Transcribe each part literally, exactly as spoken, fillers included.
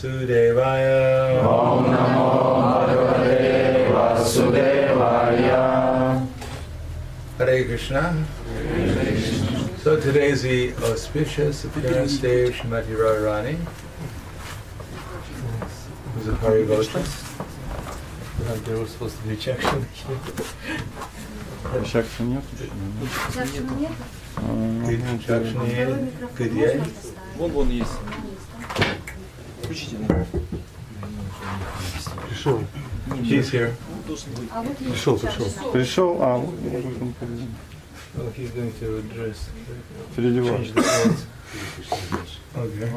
Vasudevaya. Om Namo Bhagavate Vasudevaya. Hare Krishna. So today is the auspicious appearance day of Srimati Radharani, who's a Parivotri. There was supposed to be rejection. Rejection нет? Rejection где? Вон, вон есть. Включите. Пришел. He's here. Пришел, пришел. Пришел, а Oh, he's going to address. переливал. Change the clothes. Okay.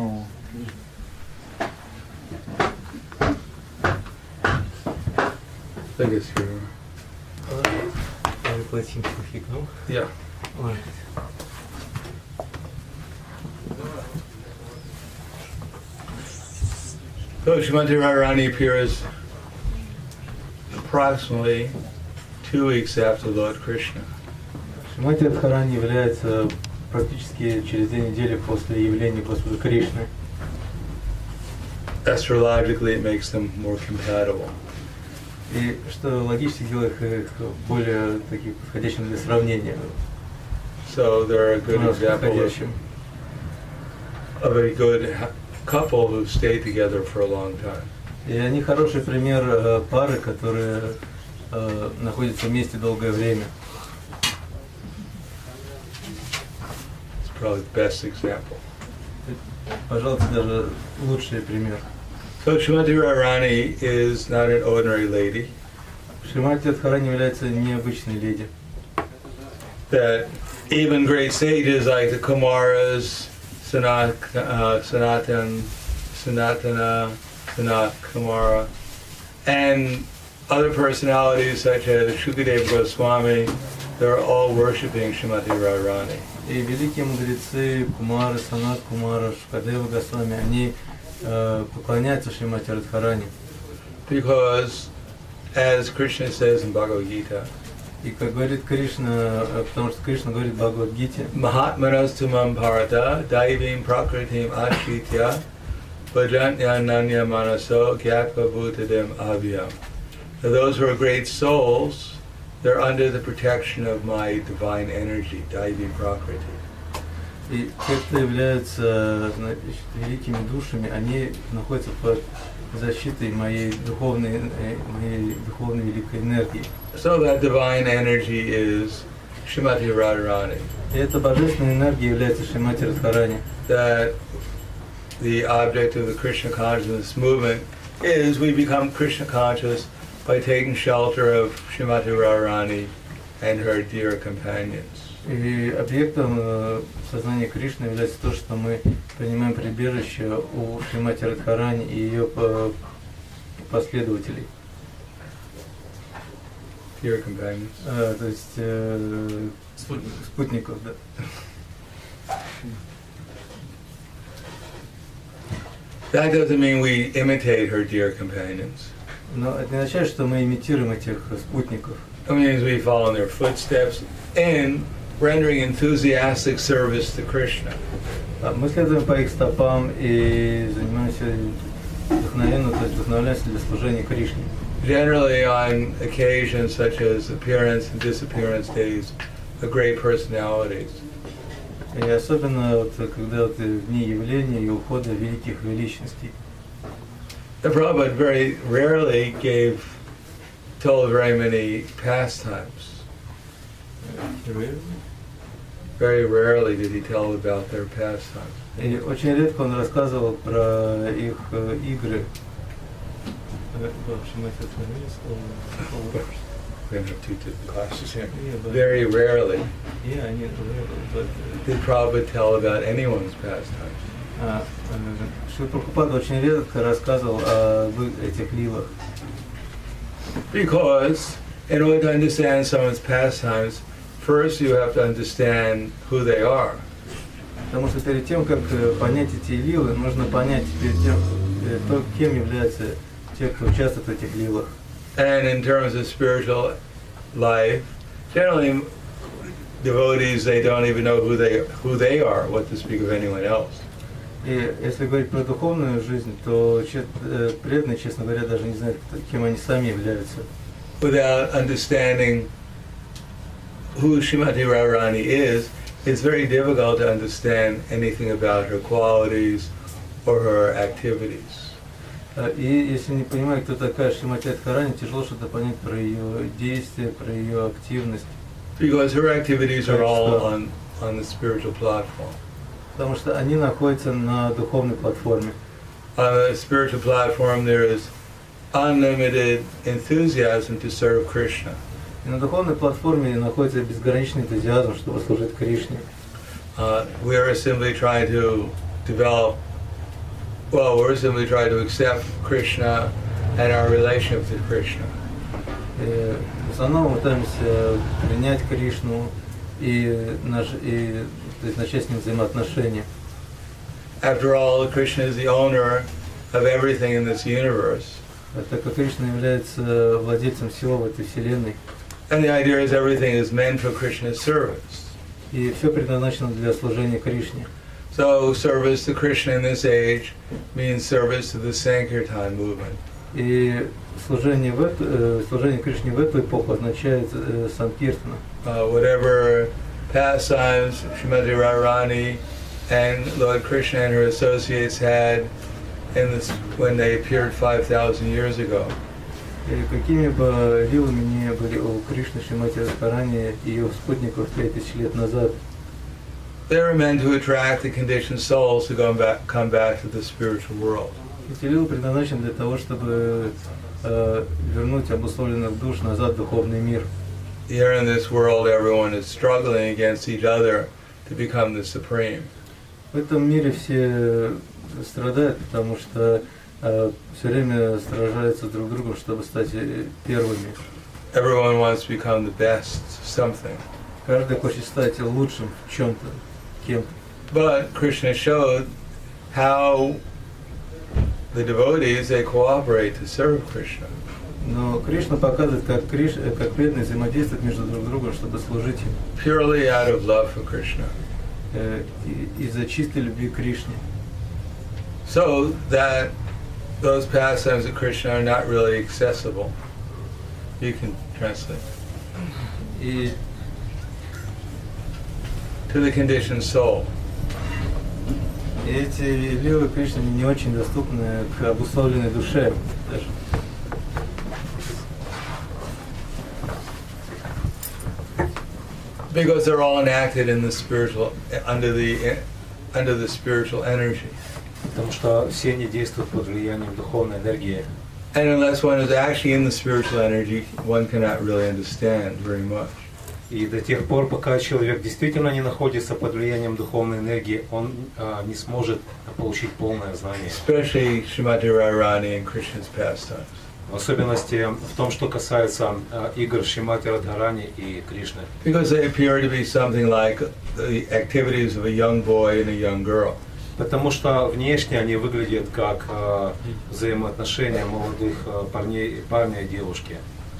I guess you're. Я плотинку фигнул. Yeah. So Srimati Radharani appears approximately two weeks after Lord Krishna. Шримати Радхарани является практически через две недели после явления Господа Кришны. Astrologically, it makes them more compatible. И что логически делает их более таким подходящим для сравнения. So they're a good example of, Подходящим. of a good ha- couple who stayed together for a long time. И они хороший пример э, пары, которые э, находятся вместе долгое время. It's probably the best example. Пожалуйста, даже лучший пример. So Srimati Radharani is not an ordinary lady. Шримати Радхарани является необычной леди. That even great sages like the Kumaras, Sanat, uh, Sanatan, Sanatana, Sanat Kumara, and other personalities such as Shukadeva Goswami, they're all worshipping Srimati Radharani. И великие мудрецы Кумары, Санат Кумара, Шукадева Госвами, они э, поклоняются Шримати Радхарани. Because, as Krishna says in Bhagavad Gita, И как говорит Кришна, э, потому что Кришна говорит в Бхагавад-гите, Mahatmanastumam Bharata Daivim Prakritim Ashritya Bhajantya Nanya Manaso Gyatva Bhutadem Abhyam. Now those who are great souls, they're under the protection of my divine energy, Daivi Prakriti. и те, кто являются значит, великими душами, они находятся под защитой моей духовной, э, моей духовной великой энергии. So that divine energy is Srimati Radharani. И эта божественная энергия является Шримати Радхарани. That the object of the Krishna consciousness movement is we become Krishna conscious by taking shelter of Srimati Radharani and her dear companions. И объектом э, сознания Кришны является то, что мы принимаем прибежище у Шримати Радхарани и ее по- последователей. Dear companions. Э, то есть э, Спутник. спутников, да. That doesn't mean we imitate her dear companions. Но это не означает, что мы имитируем этих спутников. It means we follow in their footsteps in rendering enthusiastic service to Krishna. А мы следуем по их стопам и занимаемся вдохновенно, то есть вдохновляемся для служения Кришне. Generally on occasions such as appearance and disappearance days of great personalities. И особенно вот, когда вот, в дни явления и ухода великих величностей. The Prabhupada very rarely gave, told very many pastimes. Very rarely did he tell about their pastimes. И очень редко он рассказывал про их э, игры. Э, в общем, это слово. We're going to have two different classes here. Yeah, but- Very rarely И они but, did Prabhupada tell about anyone's pastimes. а, Шрила Прабхупада очень редко рассказывал о этих лилах. Because in order to understand someone's pastimes, first you have to understand who they are. Потому что перед тем, как э, понять эти лилы, нужно понять перед тем, э, то, кем являются те, кто участвует в этих лилах. And in terms of spiritual life, generally devotees, they don't even know who they who they are, what to speak of anyone else. И если говорить про духовную жизнь, то че- э, преданные, честно говоря, даже не знают, кто- кем они сами являются. Without understanding who Srimati Radharani is, it's very difficult to understand anything about her qualities or her activities. А, И если не понимать, кто такая Шримати Радхарани, тяжело что-то понять про ее действия, про ее активность. Because her activities are all Right, so- on, on the spiritual platform. Потому что они находятся на духовной платформе. On the spiritual platform, there is unlimited enthusiasm to serve Krishna. И на духовной платформе находится безграничный энтузиазм, чтобы служить Кришне. Uh, we are simply trying to develop, well, we're simply trying to accept Krishna and our relationship to Krishna. И в основном мы пытаемся принять Кришну и, наш, и то есть, начать с ним взаимоотношения. After all, Krishna is the owner of everything in this universe. А так как Кришна является владельцем всего в этой вселенной, And the idea is everything is meant for Krishna's service. и все предназначено для служения Кришне. So service to Krishna in this age means service to the Sankirtan movement. И служение, в эту, э, служение Кришне в эту эпоху означает э, санкиртана. Uh, whatever pastimes Srimati Radharani and Lord Krishna and her associates had in this, when they appeared five thousand years ago. И какими бы лилами ни были у Кришны, Шримати Радхарани и ее спутников пять тысяч лет назад, They were meant to attract the conditioned souls to go back, come back to the spiritual world. эти лилы предназначены для того, чтобы э, вернуть обусловленных душ назад в духовный мир. Here in this world, everyone is struggling against each other to become the supreme. В этом мире все страдают, потому что э, все время сражаются друг с другом, чтобы стать э, первыми. Everyone wants to become the best something. Каждый хочет стать лучшим в чем-то, кем-то. But Krishna showed how the devotees, they cooperate to serve Krishna. Но Кришна показывает, как, Криш, э, как преданные взаимодействуют между друг другом, чтобы служить им Purely out of love for Krishna. э, и- из-за чистой любви к Кришне. So that those pastimes of Krishna are not really accessible. You can translate. И To the conditioned soul. эти лилы Кришны не очень доступны к обусловленной душе. Даже. Because they're all enacted in the spiritual, under the, under the spiritual energy. Потому что все они действуют под влиянием духовной энергии. And unless one is actually in the spiritual energy, one cannot really understand very much. И до тех пор, пока человек действительно не находится под влиянием духовной энергии, он а, не сможет получить полное знание. Especially Srimati Radharani and Krishna's pastimes. В особенности в том, что касается а, игр Шримати Радхарани и Кришны. Because they appear to be something like the activities of a young boy and a young girl. Потому что внешне они выглядят как а, взаимоотношения молодых а, парней, парня и девушки.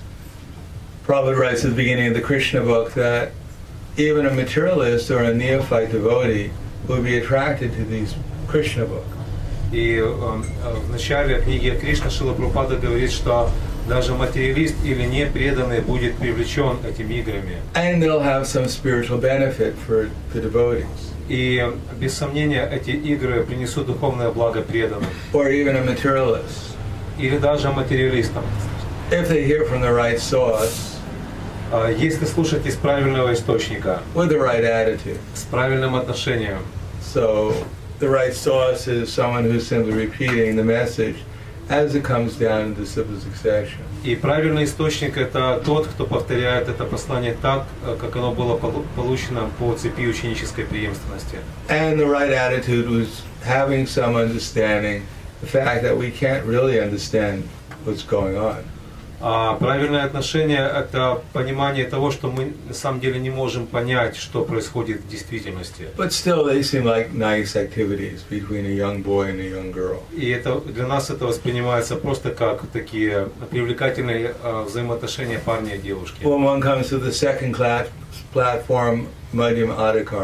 Prabhupada writes at the beginning of the Krishna book that even a materialist or a neophyte devotee would be attracted to these Krishna book. И э, в начале книги Кришна Шрила Прабхупада говорит, что даже материалист или непреданный будет привлечен этими играми. And they'll have some spiritual benefit for the devotees. И без сомнения эти игры принесут духовное благо преданным. Or even a materialist. Или даже материалистам. If they hear from the right source, А если слушать из правильного источника, with the right attitude. с правильным отношением, So the right source is someone who's simply repeating the message as it comes down into simple succession. и правильный источник это тот, кто повторяет это послание так, как оно было полу- получено по цепи ученической преемственности. And the right attitude was having some understanding the fact that we can't really understand what's going on. А правильное отношение – это понимание того, что мы на самом деле не можем понять, что происходит в действительности. But still, they seem like nice activities between a young boy and a young girl. И это, для нас это воспринимается просто как такие привлекательные а, взаимоотношения парня и девушки. When one comes to the second class platform, Madhyam Adhikari,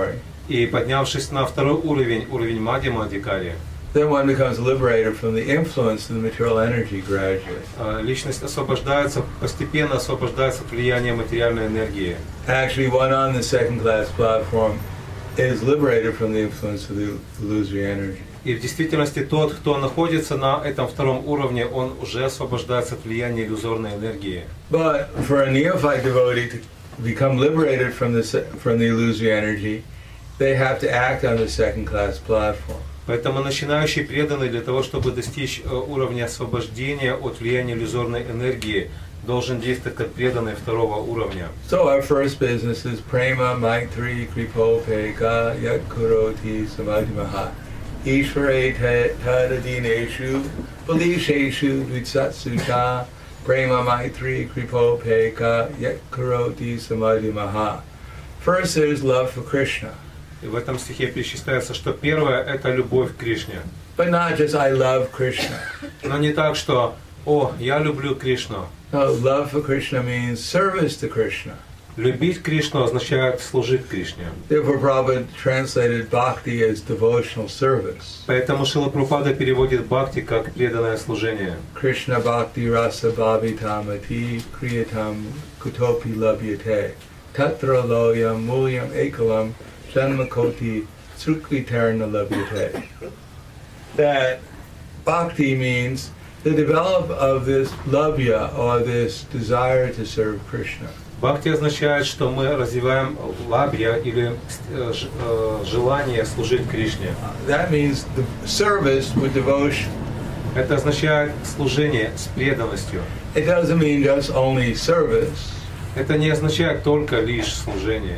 И поднявшись на второй уровень, уровень Мадьяма Адхикари, then one becomes liberated from the influence of the material energy gradually. э, личность освобождается, постепенно освобождается от влияния материальной энергии. Actually, one on the second class platform is liberated from the influence of the illusory energy. И в действительности тот, кто находится на этом втором уровне, он уже освобождается от влияния иллюзорной энергии. But for a neophyte devotee to become liberated from the se- from the illusory energy, they have to act on the second class platform. Поэтому начинающий преданный для того, чтобы достичь э, уровня освобождения от влияния иллюзорной энергии, должен действовать как преданный второго уровня. So our first business is prema maitri kripopeka yat kuroti samadhimaha. Ishvare tadadineshu balisheshu dvitsatsuta prema maitri kripopeka yat kuroti samadhimaha. First there's love for Krishna. И в этом стихе перечисляется, что первое – это любовь к Кришне. But not just I love Krishna. Но не так, что «О, я люблю Кришну». No, love for Krishna means service to Krishna. Любить Кришну означает служить Кришне. Therefore Prabhupada translated bhakti as devotional service. Поэтому Шрила Прабхупада переводит бхакти как преданное служение. Krishna bhakti rasa bhavitamati kriyatam kutopi labhyate tatra loyam mulyam ekalam janmakoti sukritarna labhyate. That bhakti means the development of this labhya, or this desire to serve Krishna. Бхакти означает, что мы развиваем лабья или э, ж- э, желание служить Кришне. That means the service with devotion. Это означает служение с преданностью. It doesn't mean just only service, Это не означает только лишь служение,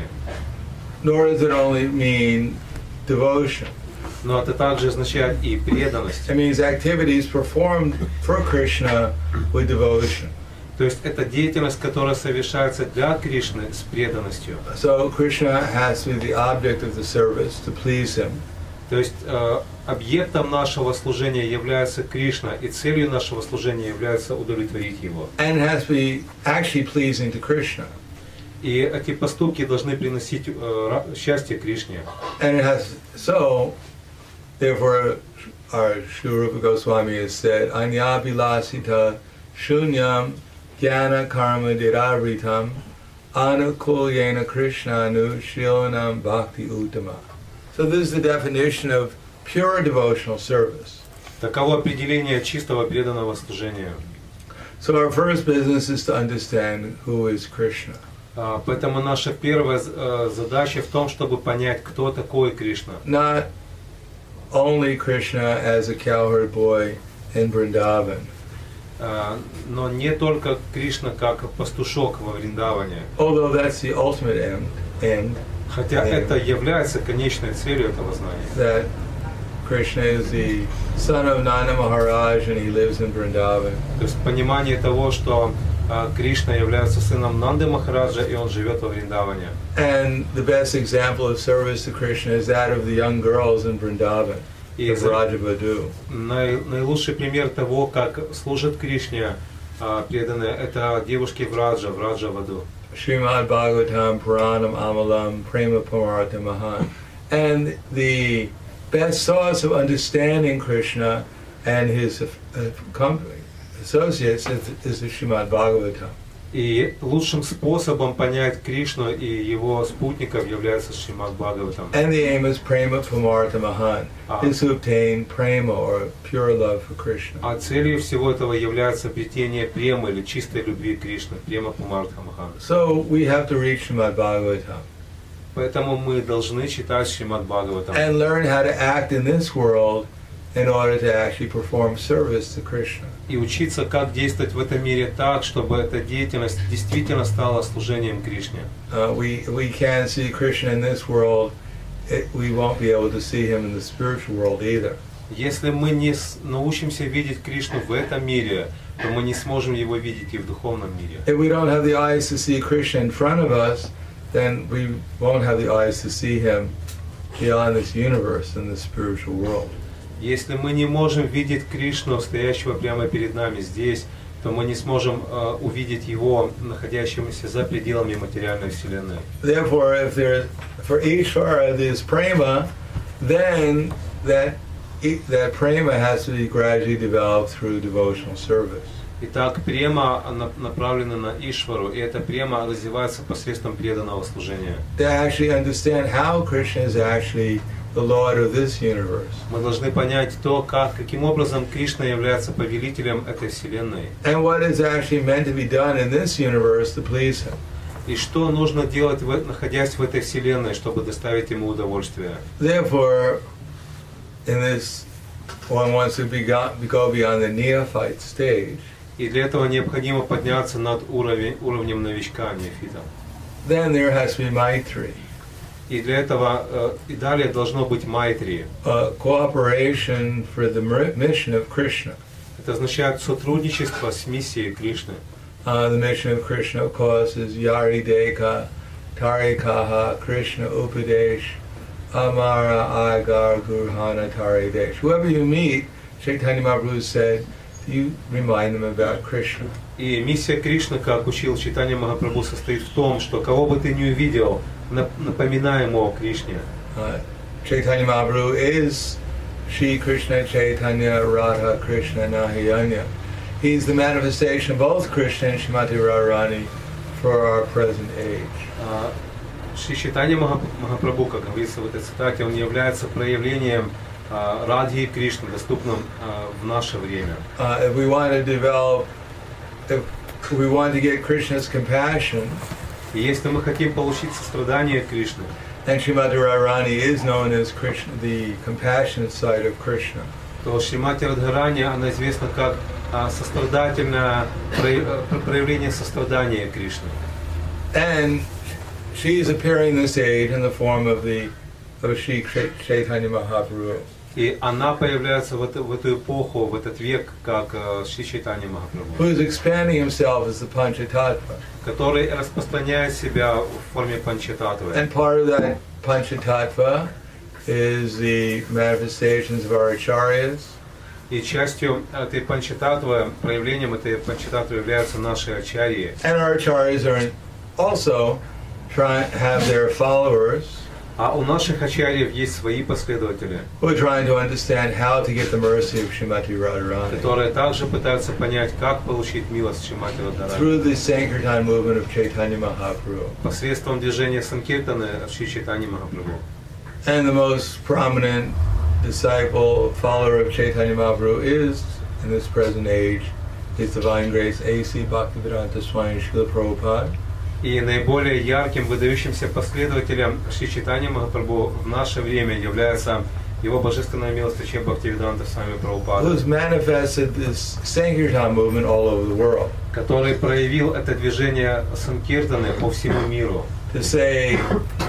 nor does it only mean devotion. но это также означает и преданность. It means activities performed for Krishna with devotion. То есть это деятельность, которая совершается для Кришны с преданностью. So Krishna has to be the object of the service to please him. То есть э, объектом нашего служения является Кришна, и целью нашего служения является удовлетворить его. And it has to be actually pleasing to Krishna. И эти поступки должны приносить э, ра- счастье Кришне. And it has, so, therefore, our Sri Rupa Goswami has said, Anyabhilasita shunyam jnana karma didavritam anukulyena krishnanu shilnam bhakti uttama. So this is the definition of pure devotional service. Таково определение чистого преданного служения. So our first business is to understand who is Krishna. А, Поэтому наша первая э, задача в том, чтобы понять, кто такой Кришна. Not only Krishna as a cowherd boy in Vrindavan, А, Но не только Кришна как пастушок во Вриндаване, although that's the ultimate end, end хотя это является конечной целью этого знания. that Krishna is the son of Nanda Maharaj and he lives in Vrindavan. То есть понимание того, что а, Кришна является сыном Нанды Махараджа, и он живет во Вриндаване. And the best example of service to Krishna is that of the young girls in Vrindavan, И the за- Vrajavadu. Най- наилучший пример того, как служат Кришне а, преданные, это девушки Враджа, Враджа в аду. Srimad Bhagavatam Puranam Amalam Prema Pamartha Mahan. And the best source of understanding Krishna and his uh, company, associates is, is the Srimad Bhagavatam. И лучшим способом понять Кришну и его спутников является Шримад Бхагаватам. And the aim is Prema Pamartha Mahan, Ah. is to obtain prema or pure love for Krishna. А целью всего этого является обретение премы или чистой любви к Кришне, према Пумартха Махан. So we have to read Srimad Bhagavatam Поэтому мы должны читать Шримад Бхагаватам and learn how to act in this world in order to actually perform service to Krishna. и учиться, как действовать в этом мире так, чтобы эта деятельность действительно стала служением Кришне. Uh, we we can't see Krishna in this world. It, we won't be able to see him in the spiritual world either. Если мы не с- научимся видеть Кришну в этом мире, то мы не сможем его видеть и в духовном мире. If we don't have the eyes to see Krishna in front of us, then we won't have the eyes to see him beyond this universe in the spiritual world. Если мы не можем видеть Кришну, стоящего прямо перед нами здесь, то мы не сможем э, увидеть Его, находящимся за пределами материальной Вселенной. Therefore, if there, for Ishvara there's prema, then that that prema has to be gradually developed through devotional service. Итак, према направлена на Ишвару, и эта према развивается посредством преданного служения. To actually understand how Krishna is actually the Lord of this universe. Мы должны понять то, как, каким образом Кришна является повелителем этой вселенной. And what is actually meant to be done in this universe to please Him. И что нужно делать, находясь в этой вселенной, чтобы доставить ему удовольствие. Therefore, in this, one wants to be go beyond the neophyte stage. И для этого необходимо подняться над уровень, уровнем новичка, неофита. Then there has to be Maitri. И для этого э, и далее должно быть Майтри. Uh, cooperation for the mission of Krishna. Это означает сотрудничество с миссией Кришны. Uh, the mission of Krishna, of course, is Yari Deka, Tarikaha, Krishna Upadesh, Amara Agar Gurhana Tari Desh. Whoever you meet, Chaitanya Mahaprabhu said, you remind them about Krishna. И миссия Кришны, как учил Чайтанья Махапрабху, состоит в том, что кого бы ты ни увидел, напоминай ему о Кришне. Uh, Chaitanya Mahaprabhu is Shri Krishna Chaitanya Radha Krishna Nahiyanya. He's the manifestation of both Krishna and Srimati Radharani for our present age. Uh, Шри Чайтанья Махапрабху, как говорится в этой цитате, он является проявлением uh, Радхи и Кришны, доступным uh, в наше время. Uh, if we want to develop, if we want to get Krishna's compassion, и если мы хотим получить сострадание Кришны, and Srimati Radharani is known as Krishna, the compassionate side of Krishna. То Шримати Радхарани, она известна как uh, сострадательное проявление сострадания Кришны. And she is appearing this age in the form of the of Shri Chaitanya Mahaprabhu. И она появляется в эту, в эту эпоху, в этот век, как Шри Чайтанья Махапрабху, Who is expanding himself as the Panchatattva. который распространяет себя в форме панчататтвы. And part of that Panchatattva is the manifestations of our acharyas. И частью этой панчататтвы, проявлением этой панчататтвы являются наши ачарьи. And our acharyas are also trying to have their followers. А у наших ачарьев есть свои последователи, who are trying to understand how to get the mercy of Srimati Radharani которые также пытаются понять, как получить милость Шримати Радхарани through the Sankirtan movement of Chaitanya Mahaprabhu. посредством движения Санкиртаны Шри Чайтаньи Махапрабху. And the most prominent disciple, follower of Chaitanya Mahaprabhu is, in this present age, His Divine Grace A C Bhaktivedanta Swami Srila Prabhupada. И наиболее ярким, выдающимся последователем Шри Чайтаньи Махапрабху в наше время является его божественная милость Аче Бхактивиданта Свами Прабхупада, Who's manifested this Sankirtan movement all over the world. который проявил это движение Санкиртаны по всему миру. To say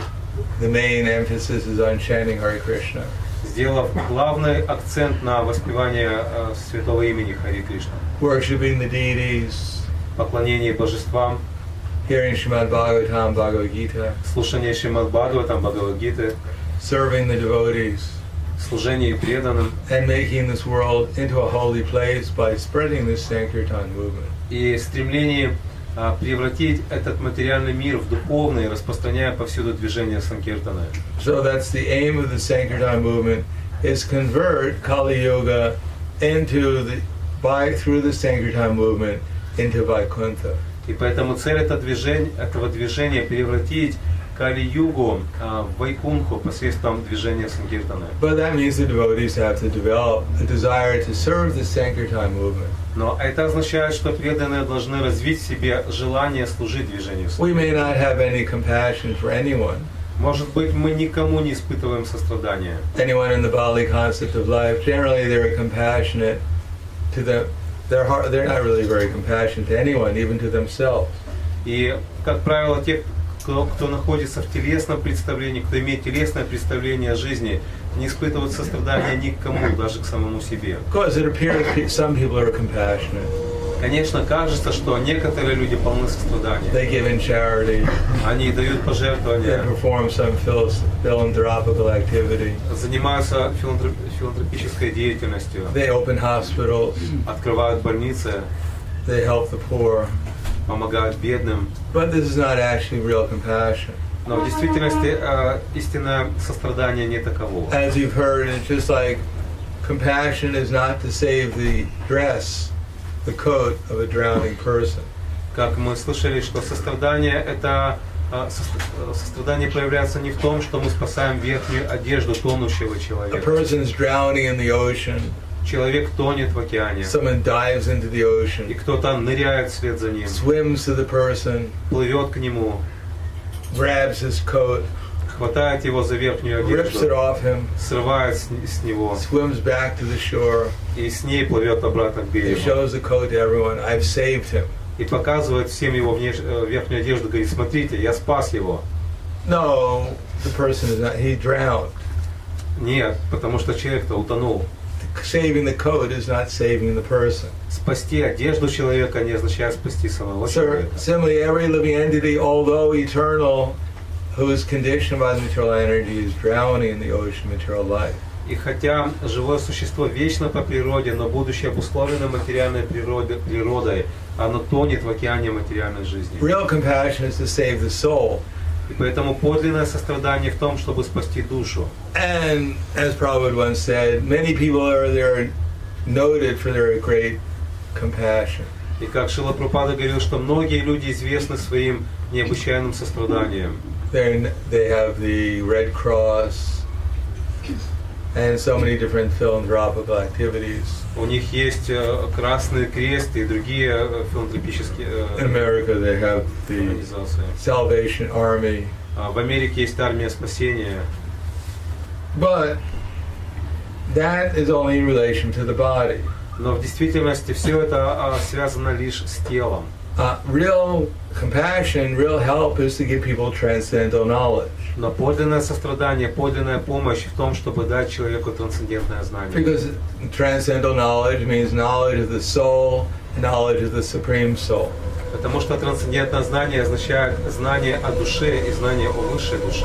the main emphasis is on chanting Hare Krishna. Сделав главный акцент на воспевание э, святого имени Хари Кришна, Worshipping the deities, поклонение божествам, hearing Srimad Bhagavatam, Bhagavad Gita, слушание Шримад Бхагаватам, Бхагавад-гиты, serving the devotees, служение преданным and making this world into a holy place by spreading this Sankirtan movement. и стремление а, превратить этот материальный мир в духовный, распространяя повсюду движение Санкиртаны. So that's the aim of the Sankirtan movement, is convert Kali Yuga into the, by, through the Sankirtan movement into Vaikuntha. И поэтому цель этого движения, этого движения превратить Кали-югу а, в Вайкунху посредством движения Санкиртаны. But that means the devotees have to develop a desire to serve the Sankirtan movement. Но это означает, что преданные должны развить в себе желание служить движению We may Санкиртаны. not have any compassion for anyone. Может быть, мы никому не испытываем сострадания. Anyone in the Bali concept of life, generally they're compassionate to the, their heart, they're not really very compassionate to anyone, even to themselves. И, как правило, те, кто, кто находится в телесном представлении, кто имеет телесное представление о жизни, не испытывают сострадания ни к кому, даже к самому себе. Of course, it appears pe- some people are compassionate. Конечно, кажется, что некоторые люди полны сострадания. They give in charity, Они дают they пожертвования, perform some phil- philanthropical activity, занимаются филантроп- филантропической деятельностью, they open hospitals. открывают больницы. they help the poor. помогают бедным. But this is not actually real compassion. Но в действительности э, истинное сострадание не таково. As you've heard, it's just like compassion is not to save the dress, the coat of a drowning person. Как мы слышали, что сострадание это э, со- сострадание проявляется не в том, что мы спасаем верхнюю одежду тонущего A человека. person's drowning in the ocean. Человек тонет в океане, Someone dives into the и ocean, кто-то ныряет вслед за ним, swims to the person, плывет к нему, grabs his coat, хватает его за верхнюю rips it одежду, off him, срывает с, с него swims back to the shore. и с ней плывет обратно к He берегу. shows the coat to everyone. I've saved him. И показывает всем его внеш... э, верхнюю одежду, говорит, смотрите, я спас его. No, the person is not. He drowned. Нет, потому что человек-то утонул. Saving the coat is not saving the person. Спасти одежду человека не означает спасти самого So, человека. similarly, every living entity, although eternal, who is conditioned by the material energy, is drowning in the ocean of material life. И хотя живое существо вечно по природе, но будучи обусловлено материальной природой, природой, оно тонет в океане материальной жизни. Real compassion is to save the soul. И поэтому подлинное сострадание в том, чтобы спасти душу. And as Prabhupada once said, many people are there noted for their great compassion. И как Шрила Прабхупада говорил, что многие люди известны своим необычайным состраданием. They're, they have the Red Cross and so many different philanthropical activities. У них есть э, Красный Крест и другие э, филантропические In э, America, they have the организации. Salvation Army. А в Америке есть армия спасения. But that is only in relation to the body. Но в действительности все это а, связано лишь с телом. Uh, real compassion, real help is to give people transcendental knowledge. Но подлинное сострадание, подлинная помощь в том, чтобы дать человеку трансцендентное знание. Because transcendental knowledge means knowledge of the soul, knowledge of the Supreme Soul. Потому что трансцендентное знание означает знание о душе и знание о высшей душе.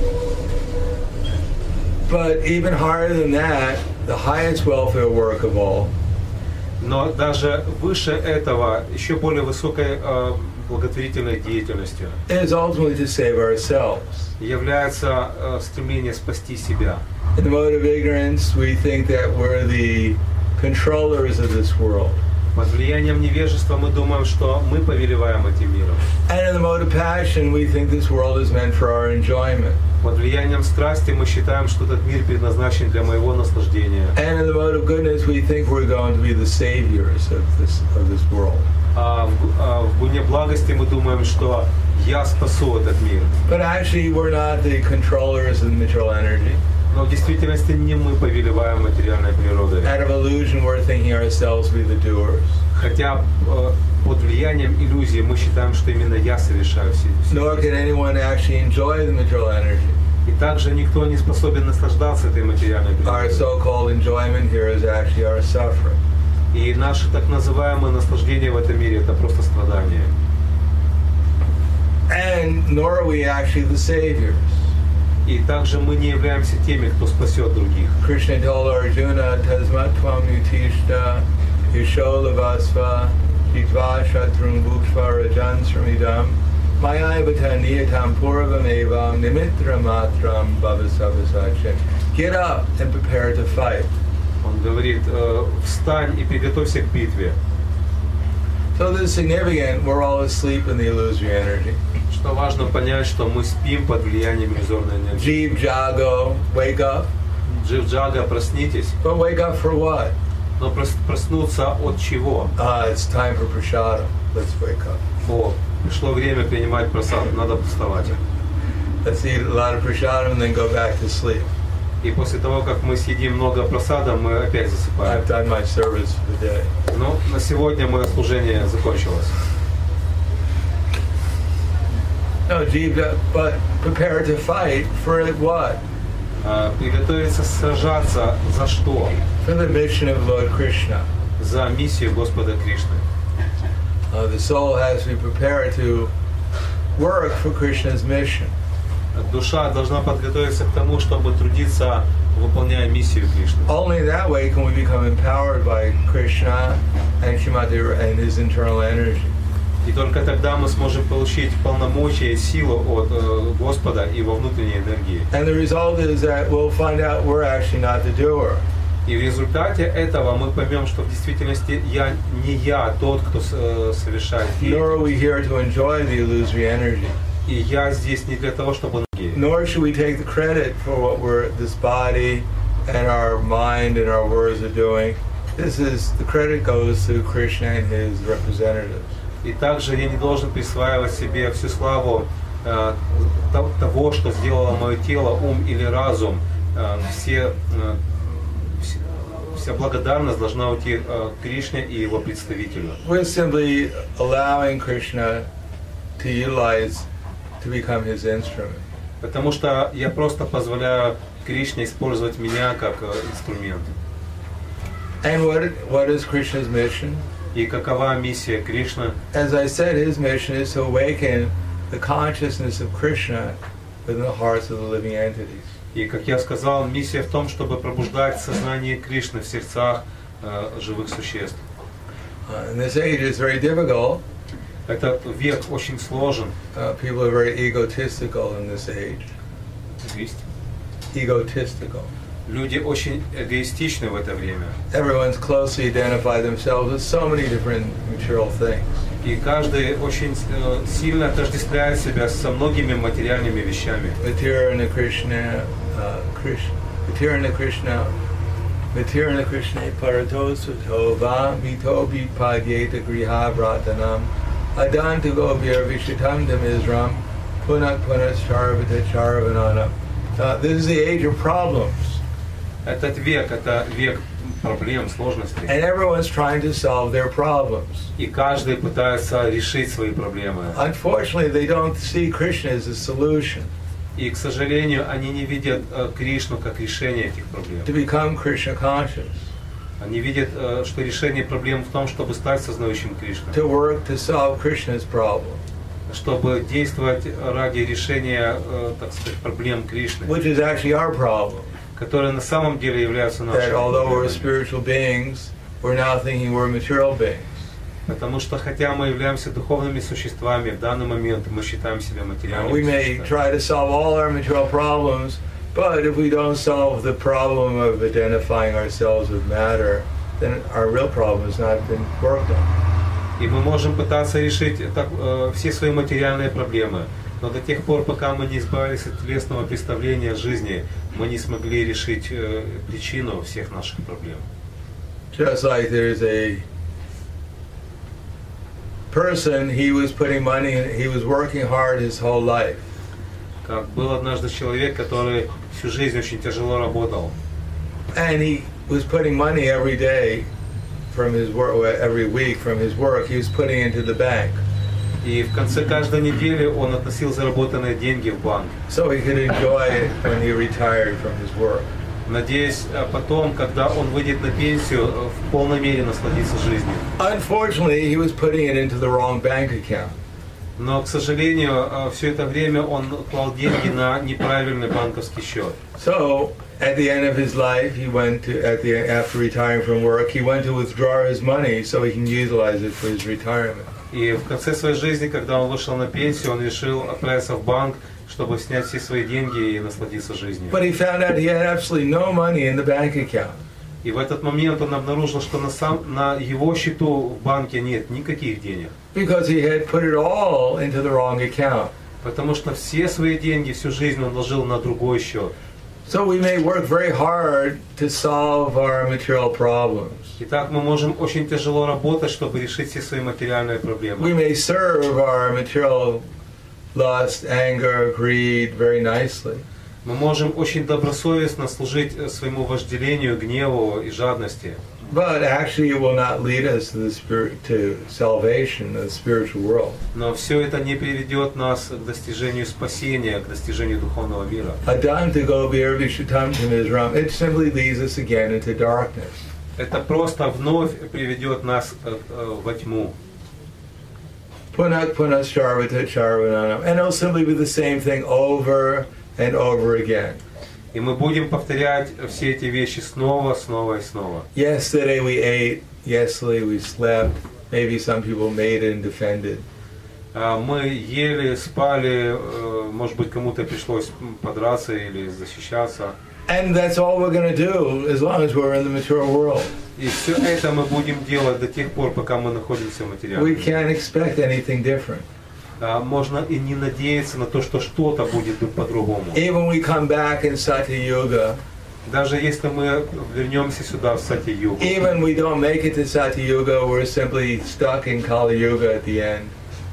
But even higher than that, the highest welfare work of all Но даже выше этого, еще более высокой э, благотворительной деятельностью is ultimately to save ourselves. является э, стремление спасти себя. In the mode of ignorance, we think that we're the controllers of this world. Под влиянием невежества мы думаем, что мы повелеваем этим миром. And in the mode of passion, we think this world is meant for our enjoyment. Под влиянием страсти мы считаем, что этот мир предназначен для моего наслаждения. And in the mode of goodness, we think we're going to be the saviors of this of this world. А в, а в гуне благости мы думаем, что я спасу этот мир. But actually, we're not the controllers of the material energy. Но в действительности не мы повелеваем материальной природой. Out of illusion, we're thinking ourselves to be the doers. Хотя э, под влиянием иллюзии мы считаем, что именно я совершаю все. все Nor can действия. anyone actually enjoy the material energy. И также никто не способен наслаждаться этой материальной Our природой. so-called enjoyment here is actually our suffering. И наше так называемое наслаждение в этом мире это просто страдание. And nor are we actually the saviors. И также мы не являемся теми, кто спасет других. Krishna told Arjuna, Tasmatvam Yutishta Yasholavasva Jitva Shatrum Bhukshva Rajan Sramidam Mayavata Niyatam Purvamevam Nimitra Matram Bhavasavasachin. Get up and prepare to fight. Он говорит, э, встань и приготовься к битве. So this is significant. We're all asleep in the illusory energy. Что важно понять, что мы спим под влиянием иллюзорной энергии. Jeev Jago, wake up. Джив-джага, проснитесь. But wake up for what? Но прос- проснуться от чего? Ah, it's time for prasadam. Let's wake up. О, пришло время принимать просад, надо вставать. Let's eat a lot of prasadam and then go back to sleep. И после того, как мы съедим много просада, мы опять засыпаем. I've done my service for the day. Но на сегодня мое служение закончилось. No, Jeev, but prepare to fight for what? А, Приготовиться сражаться за что? For the mission of Lord Krishna. За миссию Господа Кришны. Uh, the soul has to be prepared to work for Krishna's mission. душа должна подготовиться к тому, чтобы трудиться, выполняя миссию Кришны. Only that way can we become empowered by Krishna and Shrimati and his internal energy. И только тогда мы сможем получить полномочия и силу от э, Господа и во внутренней энергии. And the result is that we'll find out we're actually not the doer. И в результате этого мы поймем, что в действительности я не я тот, кто э, совершает Nor are деятельность. we here to enjoy the illusory energy. И я здесь не для того, чтобы... Nor should we take the credit for what we're, this body and our mind and our words are doing. This is, the credit goes to Krishna and his representatives. И также я не должен присваивать себе всю славу э, того, что сделало мое тело, ум или разум. Э, все, э, вся благодарность должна уйти э, Кришне и его представителю. We're simply allowing Krishna to utilize, to become his instrument. Потому что я просто позволяю Кришне использовать меня как э, инструмент. And what, what is Krishna's mission? И какова миссия Кришны? As I said, his mission is to awaken the consciousness of Krishna within the hearts of the living entities. И, как я сказал, миссия в том, чтобы пробуждать сознание Кришны в сердцах э, живых существ. Uh, and this age is very difficult. Этот век очень сложен. Uh, people are very egotistical in this age. Egotistical. Люди очень эгоистичны в это время. Everyone's closely identified themselves with so many different material things. И каждый очень э, сильно отождествляет себя со многими материальными вещами. Matirana Krishna, uh, Krishna, Matirana Krishna, Matirana Krishna Paratosutho Va Mito Vipadyeta Griha Vratanam Adantu Gobir Vishitam Isram Punak Punas Charvata Charvanana. This is the age of problems. Этот век, это век проблем, сложностей. And everyone's trying to solve their problems. И каждый пытается решить свои проблемы. Unfortunately, they don't see Krishna as a solution. И, к сожалению, они не видят э, Кришну как решение этих проблем. To become Krishna conscious. Они видят, э, что решение проблем в том, чтобы стать сознающим Кришной. To work to solve Krishna's problem. Чтобы действовать ради решения, э, так сказать, проблем Кришны. Which is actually our problem. Которые на самом деле являются нашими That although we're проблемами. spiritual beings, we're now thinking we're material beings. Потому что хотя мы являемся духовными существами, в данный момент мы считаем себя материальными We may существами. try to solve all our material problems, but if we don't solve the problem of identifying ourselves with matter, then our real problem has not been worked on. И мы можем пытаться решить так, э, все свои материальные проблемы, но до тех пор, пока мы не избавились от телесного представления жизни, мы не смогли решить э, причину всех наших проблем. Just like there's a person, he was putting money, in, he was working hard his whole life. Как был однажды человек, который всю жизнь очень тяжело работал. And he was putting money every day from his work, every week from his work, he was putting into the bank. И в конце каждой недели он относил заработанные деньги в банк. So he could enjoy it when he retired from his work. Надеясь потом, когда он выйдет на пенсию, в полной мере насладиться жизнью. Unfortunately, he was putting it into the wrong bank account. Но, к сожалению, все это время он клал деньги на неправильный банковский счет. So, at the end of his life, he went to, at the, after retiring from work, he went to withdraw his money so he can utilize it for his retirement. И в конце своей жизни, когда он вышел на пенсию, он решил отправиться в банк, чтобы снять все свои деньги и насладиться жизнью. But he found out he had absolutely no money in the bank account. И в этот момент он обнаружил, что на, сам, на его счету в банке нет никаких денег. Because he had put it all into the wrong account. Потому что все свои деньги, всю жизнь он вложил на другой счет. So we may work very hard to solve our material problems. Итак, мы можем очень тяжело работать, чтобы решить все свои материальные We проблемы. may serve our material lust, anger, greed very nicely. Мы можем очень добросовестно служить своему вожделению, гневу и жадности. But actually it will not lead us to the spirit, to salvation, the spiritual world. Но все это не приведет нас к достижению спасения, к достижению духовного мира. Adanta gobir vishutam tamizram. It simply leads us again into darkness. Это просто вновь приведет нас э, э, во тьму. Punak punas charvata charvananam. And it'll simply be the same thing over and over again. И мы будем повторять все эти вещи снова, снова и снова. Yesterday we ate, yesterday we slept. Maybe some people made it and defended. А, Мы ели, спали, э, может быть, кому-то пришлось подраться или защищаться. And that's all we're going to do as long as we're in the mature world. И все это мы будем делать до тех пор, пока мы находимся в We материальном мире. can't expect anything different. А, Можно и не надеяться на то, что что-то будет по-другому. Even when we come back in Satya Yuga, Даже если мы вернемся сюда в Сати-югу, even we don't make it to Satya Yuga, we're simply stuck in Kali Yuga at the end.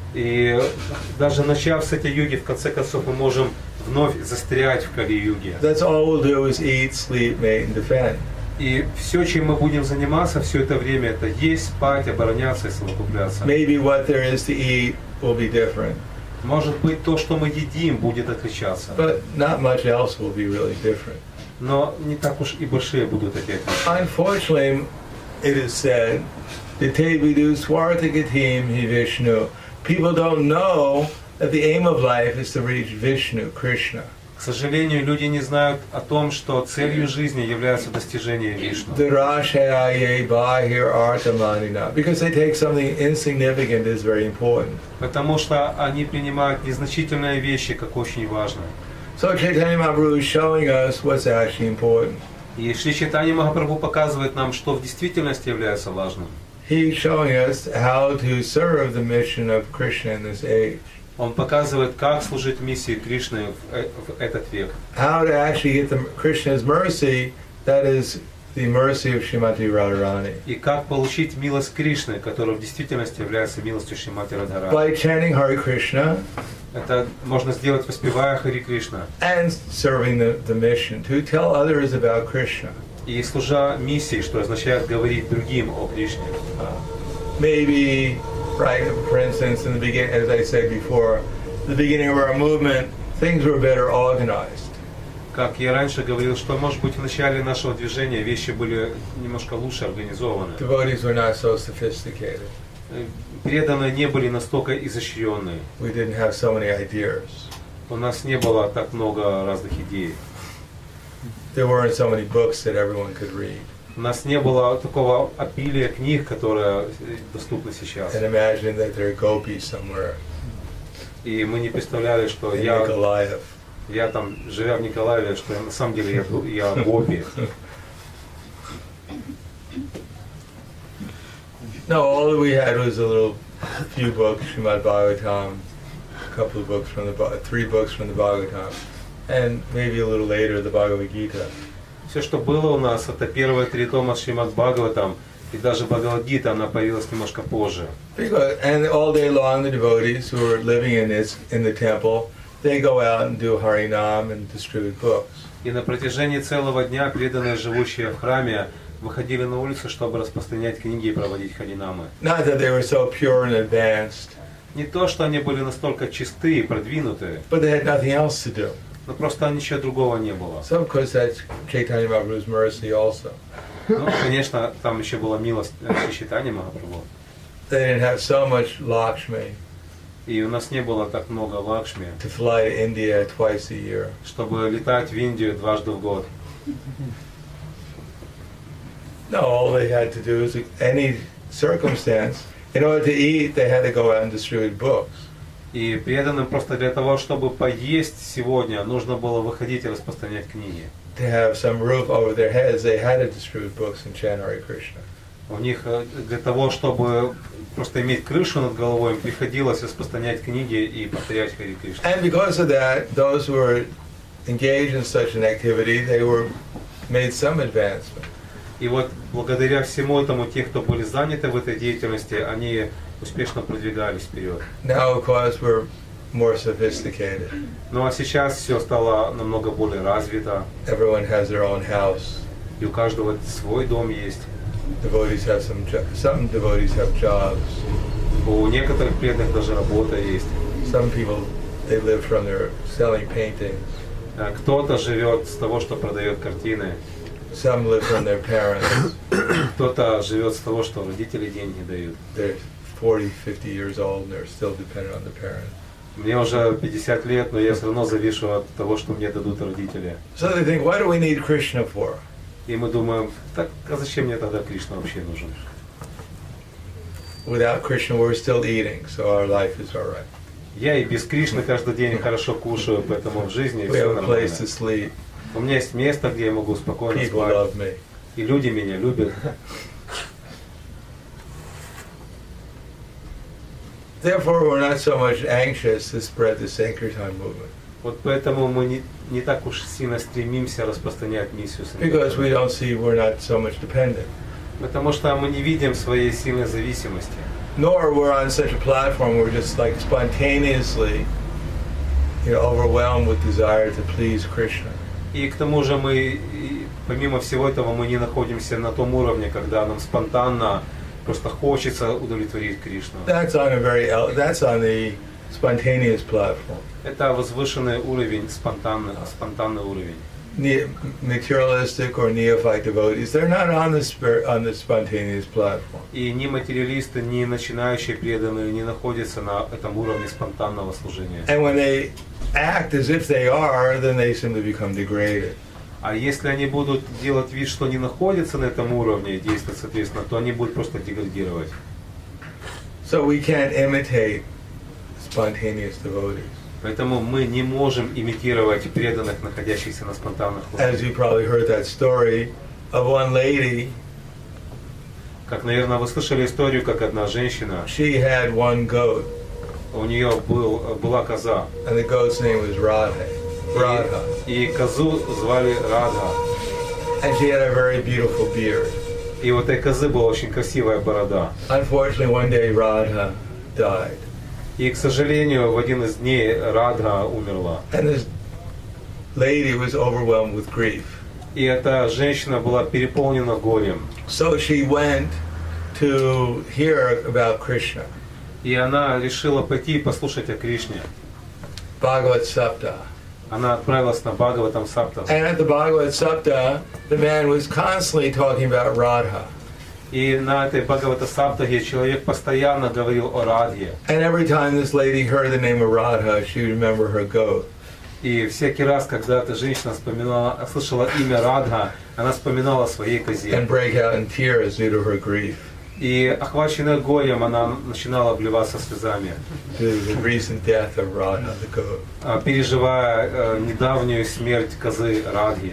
и даже начав с Сати-юги, в конце концов мы можем вновь застрять в Кали-юге. That's all we'll do is eat, sleep, mate, and defend. И все, чем мы будем заниматься все это время, это есть, спать, обороняться и совокупляться. Maybe what there is to eat will be different, Может быть, то, что мы едим, будет отличаться. but not much else will be really different. Но не так уж и большие будут эти отличия. Unfortunately, it is said, "Dite vidu swartagatim hi Vishnu." People don't know that the aim of life is to reach Vishnu, Krishna. К сожалению, люди не знают о том, что целью жизни является достижение Вишну. Durashaye bahir artamanina. Because they take something insignificant is very important. Потому что они принимают незначительные вещи, как очень важные. So Chaitanya Mahaprabhu is showing us what's actually important. И Шри Чайтанья Махапрабху показывает нам, что в действительности является важным. He's showing us how to serve the mission of Krishna in this age. Он показывает, как служить миссии Кришны в, э- в этот век. How to actually get the Krishna's mercy, that is the mercy of Srimati Radharani. И как получить милость Кришны, которая в действительности является милостью Шримати Радхарани. By chanting Hare Krishna Это можно сделать, воспевая Хари Кришна. and serving the, the mission, to tell others about Krishna. И служа миссии, что означает говорить другим о Кришне. Maybe, right, for instance, in the beginning, as I said before, the beginning of our movement, things were better organized. Как я раньше говорил, что, может быть, в начале нашего движения вещи были немножко лучше организованы. Devotees were not so sophisticated. Э, Преданные не были настолько изощренные. We didn't have so many ideas. У нас не было так много разных идей. There weren't so many books that everyone could read. У нас не было такого обилия книг, которые доступны сейчас. And imagine that there are gopis somewhere И мы не представляли, что in я, Nikolaev. я там, живя в Николаеве, что я, на самом деле я, ду- я гопи. No, all that we had was a little few books, Srimad Bhagavatam, a couple of books from the Bha- three books from the Bhagavatam, and maybe a little later the Bhagavad Gita. Все, что было у нас, это первые три тома Шримад Бхагаватам, и даже Бхагавад-гита, она появилась немножко позже. Because, and all day long the devotees who are living in this in the temple, they go out and do Harinam and distribute books. И на протяжении целого дня преданные, живущие в храме, выходили на улицу, чтобы распространять книги и проводить харинамы. Not that they were so pure and advanced, Не то, что они были настолько чистые и продвинутые, but they had nothing else to do. но просто ничего другого не было. So of course that's Chaitanya Mahaprabhu's mercy also. Ну, конечно, там еще была милость Шри Чайтаньи Махапрабху. They didn't have so much Lakshmi И у нас не было так много Лакшми, to fly to India twice a year. чтобы летать в Индию дважды в год. No, all they had to do is any circumstance. In order to eat, they had to go out and distribute books. И преданным просто для того, чтобы поесть сегодня, нужно было выходить и распространять книги. To have some roof over their heads, they had to distribute books and chant Hare Krishna. У них э, для того, чтобы просто иметь крышу над головой, им приходилось распространять книги и повторять Хари Кришна. And because of that, those who were engaged in such an activity, they were made some advancement. И вот благодаря всему этому, те, кто были заняты в этой деятельности, они успешно продвигались вперед. Now, of course, we're more sophisticated. Ну а сейчас все стало намного более развито, Everyone has their own house. и у каждого свой дом есть. Devotees have some, jo- some devotees have jobs. У некоторых преданных даже работа есть. Some people, they live from their selling paintings. А кто-то живет с того, что продает картины, Some live from their parents. кто-то живет с того, что родители деньги дают. Their forty, fifty years old and they're still dependent on the parents. Мне уже пятьдесят лет, но я все равно завишу от того, что мне дадут родители. So they think, what do we need Krishna for? И мы думаем, так, а зачем мне тогда Кришна вообще нужен? Without Krishna, we're still eating, so our life is all right. Я и без Кришны каждый день хорошо кушаю, поэтому в жизни We все have a нормально. place to sleep. У меня есть место, где я могу спокойно People спать. love me. И люди меня любят. Therefore, we're not so much anxious to spread the Sankirtan movement Вот поэтому мы не, не так уж сильно стремимся распространять миссию because we Санкиртана. don't see we're not so much dependent. Потому что мы не видим своей сильной зависимости. Nor we're on such a platform where we're just like spontaneously, you know, overwhelmed with desire to please Krishna. И к тому же мы, и помимо всего этого, мы не находимся на том уровне, когда нам спонтанно просто хочется удовлетворить Кришну. That's on a very el- that's on the spontaneous platform. Это возвышенный уровень, спонтанный, спонтанный уровень. Ne- materialistic or neophyte devotees, they're not on the spirit on the spontaneous platform. И ни материалисты, ни начинающие преданные не находятся на этом уровне спонтанного служения. And when they act as if they are, then they simply become degraded. А если они будут делать вид, что не находятся на этом уровне и действовать соответственно, то они будут просто деградировать. So we can't imitate spontaneous devotees. Поэтому мы не можем имитировать преданных, находящихся на спонтанных As уровнях. you probably heard that story of one lady, Как, наверное, вы слышали историю, как одна женщина, she had one goat, у нее был, была коза. and the goat's name was Radha. Radha. И, и козу звали Радха. And she had a very beautiful beard. И у этой козы была очень красивая борода. Unfortunately, one day Radha died. И, к сожалению, в один из дней Радха умерла. And this lady was overwhelmed with grief. И эта женщина была переполнена горем. So she went to hear about Krishna. И она решила пойти и послушать о Кришне. Bhagavad Sapta. Она отправилась на Бхагаватам Сапта. And at the Bhagavad Sapta, the man was constantly talking about Radha. И на этой Бхагавата Саптахе человек постоянно говорил о Радхе. And every time this lady heard the name of Radha, she would remember her goat. И всякий раз, когда эта женщина вспоминала, слышала имя Радха, она вспоминала о своей козе. And break out in tears due to her grief, И охваченная горем, она начинала обливаться слезами, due to the recent death of Radha, the goat. а, переживая э, недавнюю смерть козы Радхи.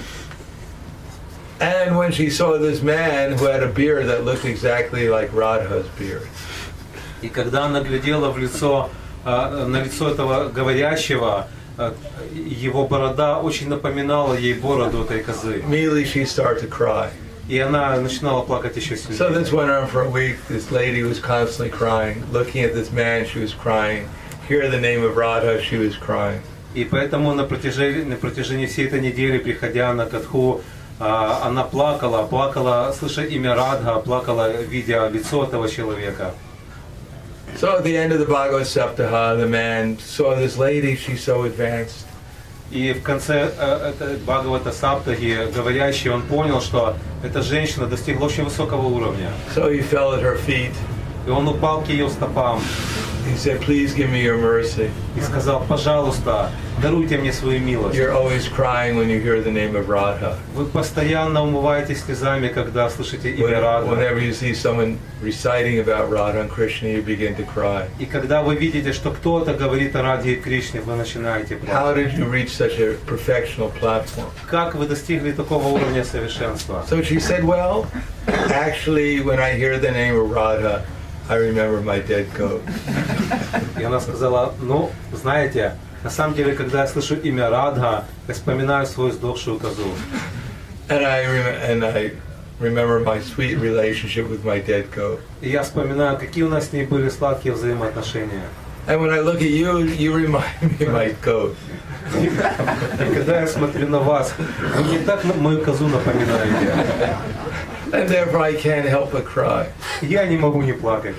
And when she saw this man who had a beard that looked exactly like Radha's beard, И когда она глядела в лицо, э, на лицо этого говорящего, э, его борода очень напоминала ей бороду этой козы. immediately she started to cry. И она начинала плакать еще So this сильнее. went on for a week. This lady was constantly crying. Looking at this man, she was crying. Hear the name of Radha, she was crying. И поэтому на протяжении, на протяжении всей этой недели, приходя на Катху, а, она плакала, плакала, слыша имя Радха, плакала, видя лицо этого человека. So at the end of the Bhagavad Saptaha, the man saw this lady, she's so advanced. И в конце э, этой Бхагавата Саптахи, говорящий, он понял, что эта женщина достигла очень высокого уровня. So he fell at her feet. И он упал к ее стопам He said, please give me your mercy. и сказал: пожалуйста, даруйте мне свою милость. You're always crying when you hear the name of Radha. Вы постоянно умываетесь слезами, когда слышите имя When- Радха. Whenever you see someone reciting about Radha and Krishna, you begin to cry. И когда вы видите, что кто-то говорит о Радхе и Кришне, вы начинаете How плакать. did you reach such a perfectional platform? Как вы достигли такого уровня совершенства? So she said, well, actually, when I hear the name of Radha, I remember my dead goat. И она сказала: ну, знаете, на самом деле, когда я слышу имя Радха, я вспоминаю свою сдохшую козу. And I, rem- and I remember my sweet relationship with my dead goat. И я вспоминаю, какие у нас с ней были сладкие взаимоотношения. And when I look at you, you remind me of my goat. И когда я смотрю на вас, вы мне так на- мою козу напоминаете. And therefore I can't help but cry. Я не могу не плакать.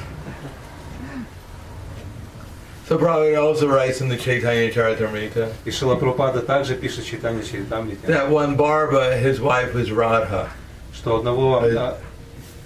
So Prabhupada also writes in the Chaitanya Charitamrita И Шрила Прабхупада также пишет в Чайтанья Чаритамрите, that one Barba, his wife was Radha. что одного, Э, а,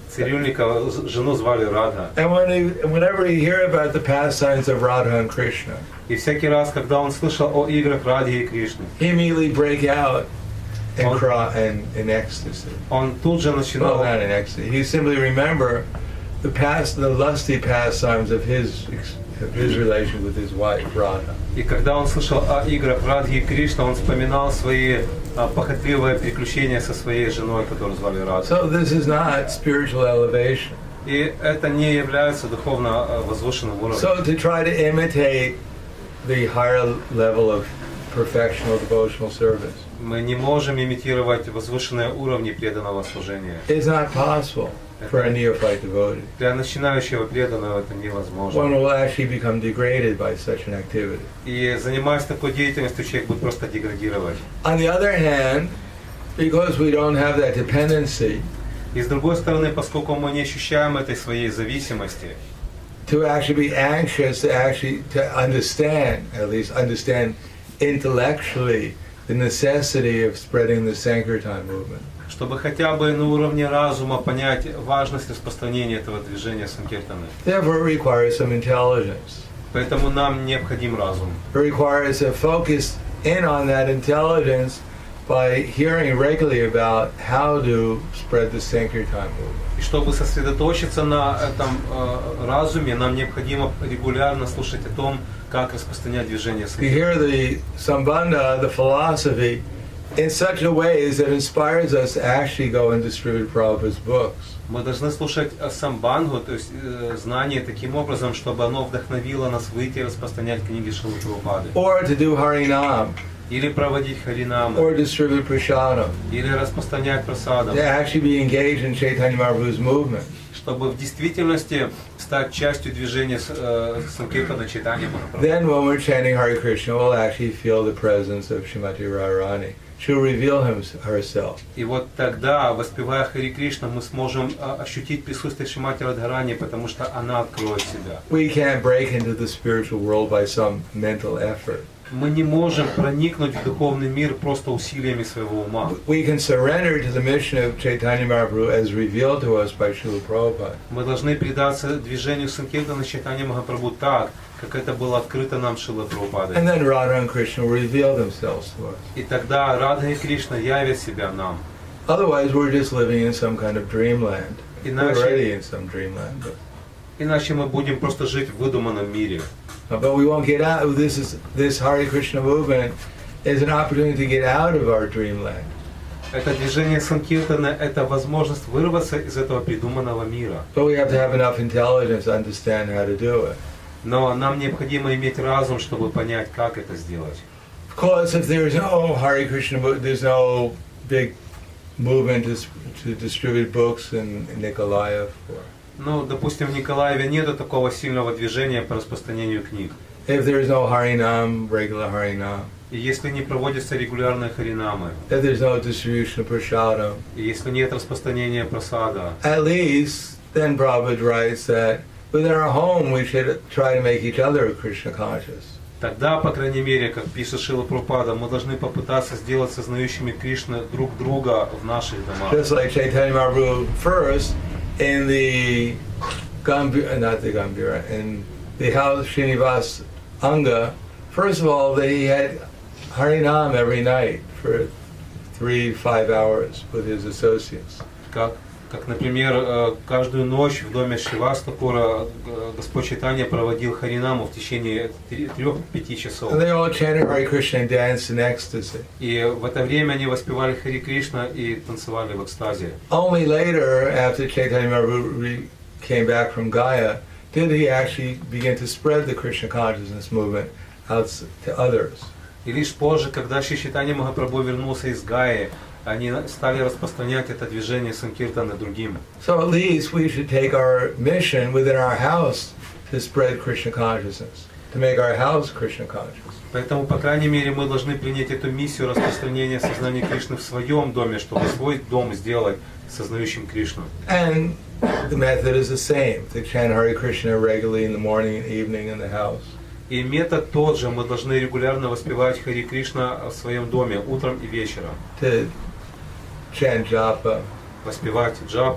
цирюльника, жену звали Радха. And when he, whenever he hear about the pastimes of Radha and Krishna, И всякий раз, когда он слышал о играх Радхи и Кришны, he immediately break out and Oh. cry and in ecstasy. он тут же Well, начинал, not in ecstasy. He simply remember the past, the lusty pastimes of his of his relation with his wife Radha. и когда он слышал о играх Радхи и Кришны, он вспоминал свои а, похотливые приключения со своей женой, которую звали Радха. So this is not spiritual elevation. И это не является духовно а, возвышенным уровнем. So to try to imitate the higher level of perfectional devotional service Мы не можем имитировать возвышенные уровни преданного служения. is not possible for a neophyte devotee. Для начинающего преданного это невозможно. One will actually become degraded by such an activity. И занимаясь такой деятельностью, человек будет просто деградировать. On the other hand, because we don't have that dependency, И с другой стороны, поскольку мы не ощущаем этой своей зависимости, to actually be anxious, to actually to understand, at least understand intellectually, the necessity of spreading the Sankirtan movement. чтобы хотя бы на уровне разума понять важность распространения этого движения Санкиртаны. Therefore, it requires some intelligence. Поэтому нам необходим разум. It requires a focus in on that intelligence by hearing regularly about how to spread the Sankirtan movement. И чтобы сосредоточиться на этом э, разуме, нам необходимо регулярно слушать о том, как распространять движение To Санкиртаны. hear the Sambandha, the philosophy, in such a way that inspires us to actually go and distribute Prabhupada's books. Мы должны слушать о самбангу, то есть э, знание таким образом, чтобы оно вдохновило нас выйти и распространять книги Шрилы Прабхупады. Or to do Harinam, Или проводить харинамы, or distribute Prasadam. или распространять прасадам, To actually be engaged in Chaitanya Mahaprabhu's movement. чтобы в действительности стать частью движения э, Санкиртана Чайтанья Махапрабху. Then when we're chanting Hare Krishna, we'll actually feel the presence of Srimati Radharani. She'll reveal him, herself. И вот тогда, воспевая Хари Кришна, мы сможем а, ощутить присутствие Шримати Радхарани, потому что она откроет себя. We can't break into the spiritual world by some mental effort. Мы не можем проникнуть в духовный мир просто усилиями своего ума. We can surrender to the mission of Chaitanya Mahaprabhu as revealed to us by Srila Prabhupada. Мы должны предаться движению Санкиртана Чайтанья Махапрабху так, как это было открыто нам Шрилой Прабхупадой. And then Radha and Krishna will reveal themselves to us. И тогда Радха и Кришна явят себя нам. Otherwise, we're just living in some kind of dreamland. We're Иначе, already in some dreamland. But, иначе мы будем просто жить в выдуманном мире. but we won't get out. This is this Hare Krishna movement is an opportunity to get out of our dreamland. Это движение Санкиртана – это возможность вырваться из этого придуманного мира. But we have to have enough intelligence to understand how to do it. Но нам необходимо иметь разум, чтобы понять, как это сделать. Of course, if there's no Hare Krishna, mo- there's no big movement to, s- to distribute books in, in Nikolaev. Or Ну, допустим, в Николаеве нет такого сильного движения по распространению книг. if there's no Harinam, regular Harinam. И если не проводятся регулярные харинамы, If there's no distribution of Prasadam. и если нет распространения прасада, At least, then Prabhupada writes that within our home we should try to make each other Krishna conscious. тогда, по крайней мере, как пишет Шрила Прабхупада, мы должны попытаться сделать сознающими Кришну друг друга в наших домах. Just like Chaitanya Mahaprabhu first in the Gambhira, not the Gambhira, in the house Srinivas Anga, first of all, they had Harinam every night for three, five hours with his associates. Как, как, например, э, каждую ночь в доме Шривастакура э, Господь Чайтанья проводил харинаму в течение трех-пяти часов. And they all chanted Hare Krishna and danced in ecstasy. И в это время они воспевали Хари Кришна и танцевали в экстазе. Only later, after Chaitanya Mahaprabhu re- came back from Gaya, did he actually begin to spread the Krishna consciousness movement out s- to others. И лишь позже, когда Шри Чайтанья Махапрабху вернулся из Гаи, они стали распространять это движение Санкиртана другим. So at least we should take our mission within our house to spread Krishna consciousness, to make our house Krishna conscious. Поэтому, по крайней мере, мы должны принять эту миссию распространения сознания Кришны в своем доме, чтобы свой дом сделать сознающим Кришну. And the method is the same, to chant Hare Krishna regularly in the morning and evening in the house. И метод тот же, мы должны регулярно воспевать Хари Кришна в своем доме, утром и вечером. To chant japa, Воспевать джапу,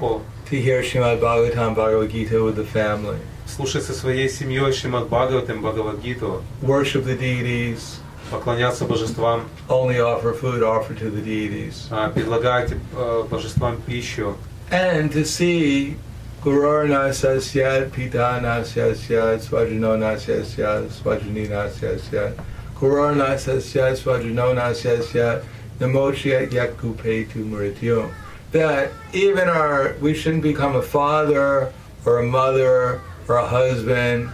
to hear Srimad Bhagavatam, Bhagavad Gita with the family, слушать со своей семьей Шримад Бхагаватам, Бхагавад-гиту, worship the deities, поклоняться божествам, only offer food offered to the deities, а, предлагать э, божествам пищу, and to see Gurur Nasasyat, Pita Nasasyat, Svajano Nasasyat, Svajani Nasasyat, Gurur Nasasyat, Svajano Nasasyat, Namochya Yakupetu Mrityu. That even our, we shouldn't become a father or a mother or a husband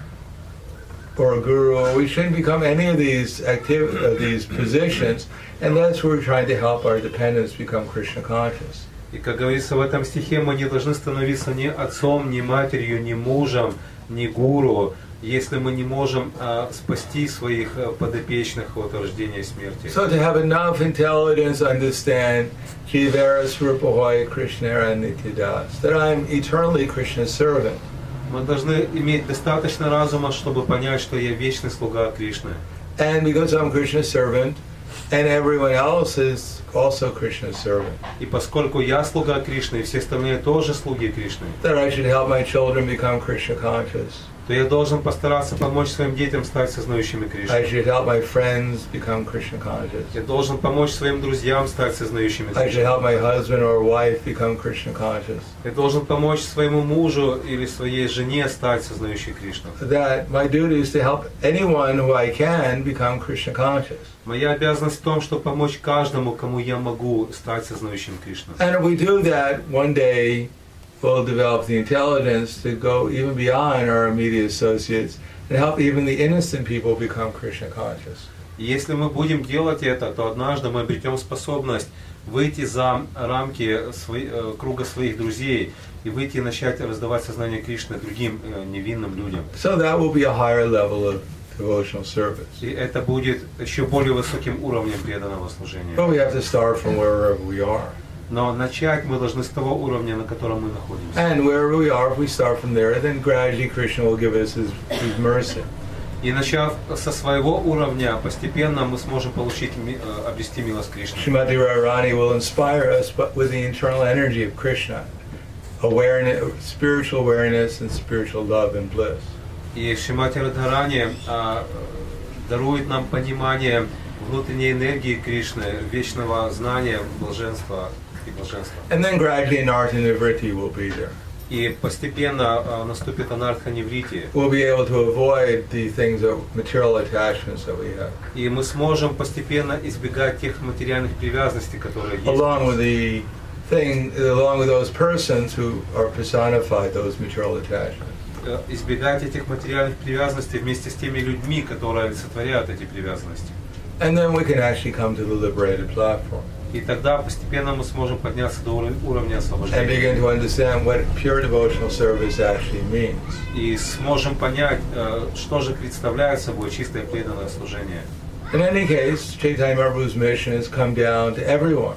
or a guru. We shouldn't become any of these activ- of these positions unless we're trying to help our dependents become Krishna conscious. И, как говорится в этом стихе, мы не должны становиться ни отцом, ни матерью, ни мужем, ни гуру, если мы не можем а, спасти своих а, подопечных от рождения и смерти. So to have enough intelligence to understand Jivara Swarupahoy Krishna and Nityadas, that I'm eternally Krishna's servant. Мы должны иметь достаточно разума, чтобы понять, что я вечный слуга Кришны. And because I'm Krishna's servant, and everyone else is also Krishna's servant, И поскольку я слуга Кришны, и все остальные тоже слуги Кришны, that I should help my children become Krishna conscious. то я должен постараться помочь своим детям стать сознающими I Кришну. should help my friends become Krishna conscious. Я должен помочь своим друзьям стать сознающими I should Кришну. help my husband or wife become Krishna conscious. Я должен помочь своему мужу или своей жене стать сознающей Кришну. That my duty is to help anyone who I can become Krishna conscious. Моя обязанность в том, чтобы помочь каждому, кому я могу стать сознающим Кришну. And if we do that, one day we'll develop the intelligence to go even beyond our immediate associates and help even the innocent people become Krishna conscious. И если мы будем делать это, то однажды мы обретем способность выйти за рамки свои- э, круга своих друзей и выйти и начать раздавать сознание Кришны другим э, невинным людям. So that will be a higher level of devotional service. И это будет еще более высоким уровнем преданного служения. But we have to start from wherever we are. Но начать мы должны с того уровня, на котором мы находимся. And wherever we are, if we start from there, then gradually Krishna will give us his, his mercy. И начав со своего уровня, постепенно мы сможем получить, ми- э, обрести милость Кришны. Srimati Radharani will inspire us but with the internal energy of Krishna, awareness, spiritual awareness and spiritual love and bliss. И Шримати Радхарани а, дарует нам понимание внутренней энергии Кришны, вечного знания, блаженства и блаженства. And then gradually Nartha Nivritti will be there. И постепенно а, наступит анарха неврити, We'll be able to avoid the things of material attachments that we have, и мы сможем постепенно избегать тех материальных привязанностей, которые есть. along with the thing, along with those persons who are personified those material attachments. Э, избегать этих материальных привязанностей вместе с теми людьми, которые олицетворяют эти привязанности. And then we can actually come to the liberated platform И тогда постепенно мы сможем подняться до ур- уровня and освобождения. begin to understand what pure devotional service actually means. И сможем понять, э, что же представляет собой чистое преданное служение. In any case, Chaitanya Mahaprabhu's mission has come down to everyone.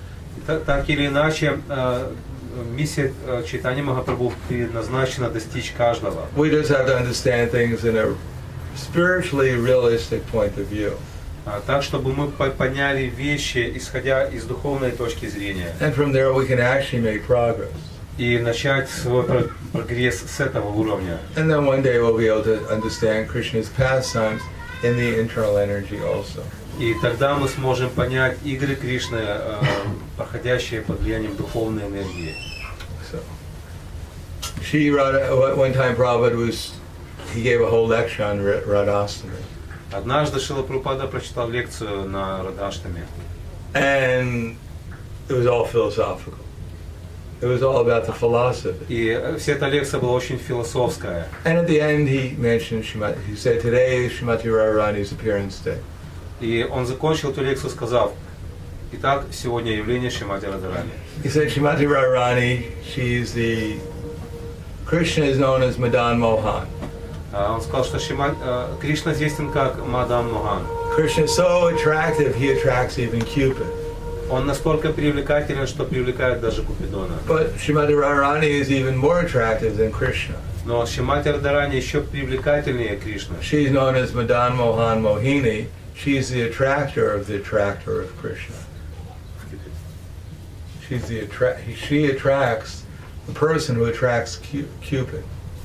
И та- Так или иначе, э, миссия э, Чайтаньи Махапрабху предназначена достичь каждого. We just have to understand things in a spiritually realistic point of view. А, Так, чтобы мы по- поняли вещи, исходя из духовной точки зрения. And from there we can actually make progress. И начать свой про- прогресс с этого уровня. And then one day we'll be able to understand Krishna's pastimes in the internal energy also. И тогда мы сможем понять игры Кришны, э, проходящие под влиянием духовной энергии. So, she Radha, one time Prabhupada was, he gave a whole lecture on Ra- Radhastami. Однажды Шрила Прабхупада прочитал лекцию на Радхаштаме. And it was all philosophical. It was all about the philosophy. И вся эта лекция была очень философская. And at the end he mentioned Shrimati, he said today is Shrimati Radharani's appearance day. И он закончил эту лекцию, сказав: «Итак, сегодня явление Шримати Радхарани». He said Shrimati Radharani, she's the, Krishna is known as Madan Mohan. А Он сказал, что Шрима- э, Кришна известен как Мадан Мохан. Krishna is so attractive, he attracts even Cupid. Он настолько привлекателен, что привлекает даже Купидона. But Shrimati Radharani is even more attractive than Krishna. Но Шримати Радхарани еще привлекательнее Кришны. She's known as Madan Mohan Mohini. She's the attractor of the attractor of Krishna. She's the attra- she attracts the person who attracts Cu- Cupid.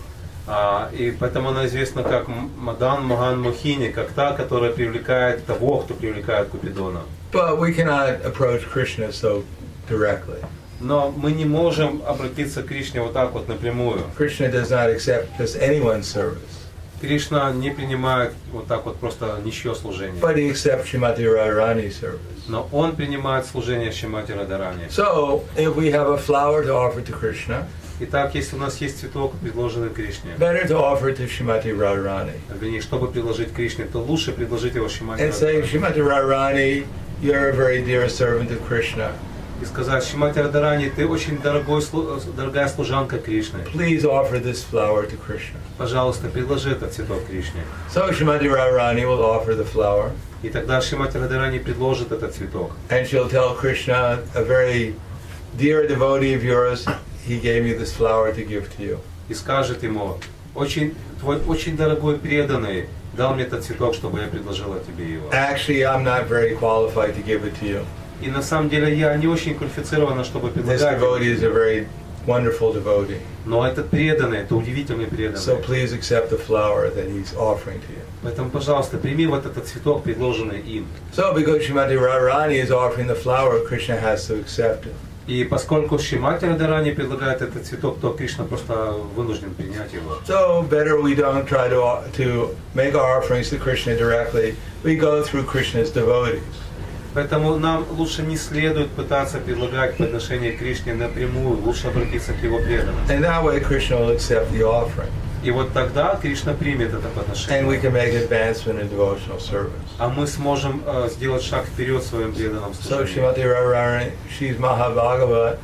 А, и поэтому она известна как М- Мадан Моган Мохини, как та, которая привлекает того, кто привлекает Купидона. But we cannot approach Krishna so directly. Но мы не можем обратиться к Кришне вот так вот напрямую. Krishna does not accept just anyone's service, Кришна не принимает вот так вот просто ничье служение. but he accepts Srimati Radharani's service. Но он принимает служение Шримати Радхарани. So, if we have a flower to offer to Krishna, Итак, если у нас есть цветок, предложенный Кришне, better to offer it to Srimati Radharani. вернее, чтобы предложить Кришне, то лучше предложить его Шримати And say, Радхарани. Srimati Radharani, you're a very dear servant of Krishna. И сказать: Шримати Радхарани, ты очень дорогой, слу- дорогая служанка Кришны. Please offer this flower to Krishna. Пожалуйста, предложи этот цветок Кришне. So Srimati Radharani will offer the flower, И тогда Шримати Радхарани предложит этот цветок. and she'll tell Krishna, a very dear devotee of yours, he gave me this flower to give to you. И скажет ему: очень, твой очень дорогой преданный дал мне этот цветок, чтобы я предложила тебе его. Actually, I'm not very qualified to give it to you. И на самом деле я не очень квалифицирована, чтобы This предлагать. devotee is a very wonderful devotee. Но этот преданный, это удивительный So преданный. please accept the flower that he's offering to you. Поэтому, пожалуйста, прими вот этот цветок, предложенный им. So because Srimati Radharani is offering the flower, Krishna has to accept it. И поскольку Шримати Радхарани предлагает этот цветок, то Кришна просто вынужден принять его. So better we don't try to, to make our offerings to Krishna directly. We go through Krishna's devotees. Поэтому нам лучше не следует пытаться предлагать подношение Кришне напрямую, лучше обратиться к его преданным. And that way Krishna will accept the offering. И вот тогда Кришна примет это And we подношение. can make advancement in devotional service. А мы сможем э, сделать шаг вперед в своем преданном So служении. Srimati Radharani, she's Mahabhagavad.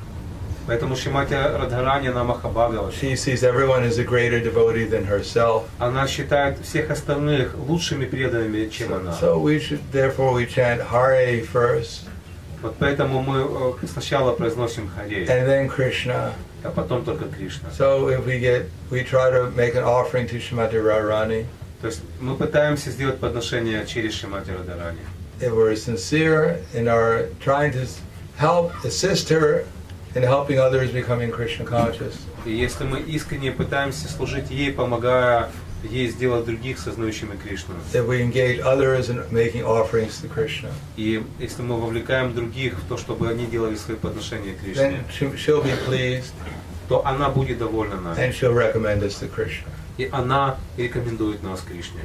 Поэтому Шримати Радхарани, она Махабхагават. She sees everyone as a greater devotee than herself. Она считает всех остальных лучшими преданными, чем она. So we should, therefore we chant Hare first, Вот поэтому мы э, сначала произносим Харе, and then Krishna. а потом только Кришна. So if we get, we try to make an offering to Srimati Radharani. То есть мы пытаемся сделать подношение через Шримати Радхарани. If we're sincere in our trying to help, assist her in helping others becoming Krishna conscious, И если мы искренне пытаемся служить ей, помогая ей сделать других сознающими Кришну, if we engage others in making offerings to Krishna, и если мы вовлекаем других в то, чтобы они делали свои подношения then Кришне, she- she'll be pleased то она будет довольна нами. and she'll recommend us to Krishna. И она рекомендует нас Кришне.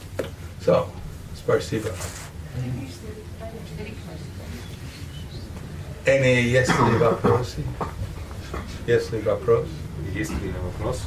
So, спасибо. Any есть ли вопросы? Есть ли вопрос? Есть ли вопрос?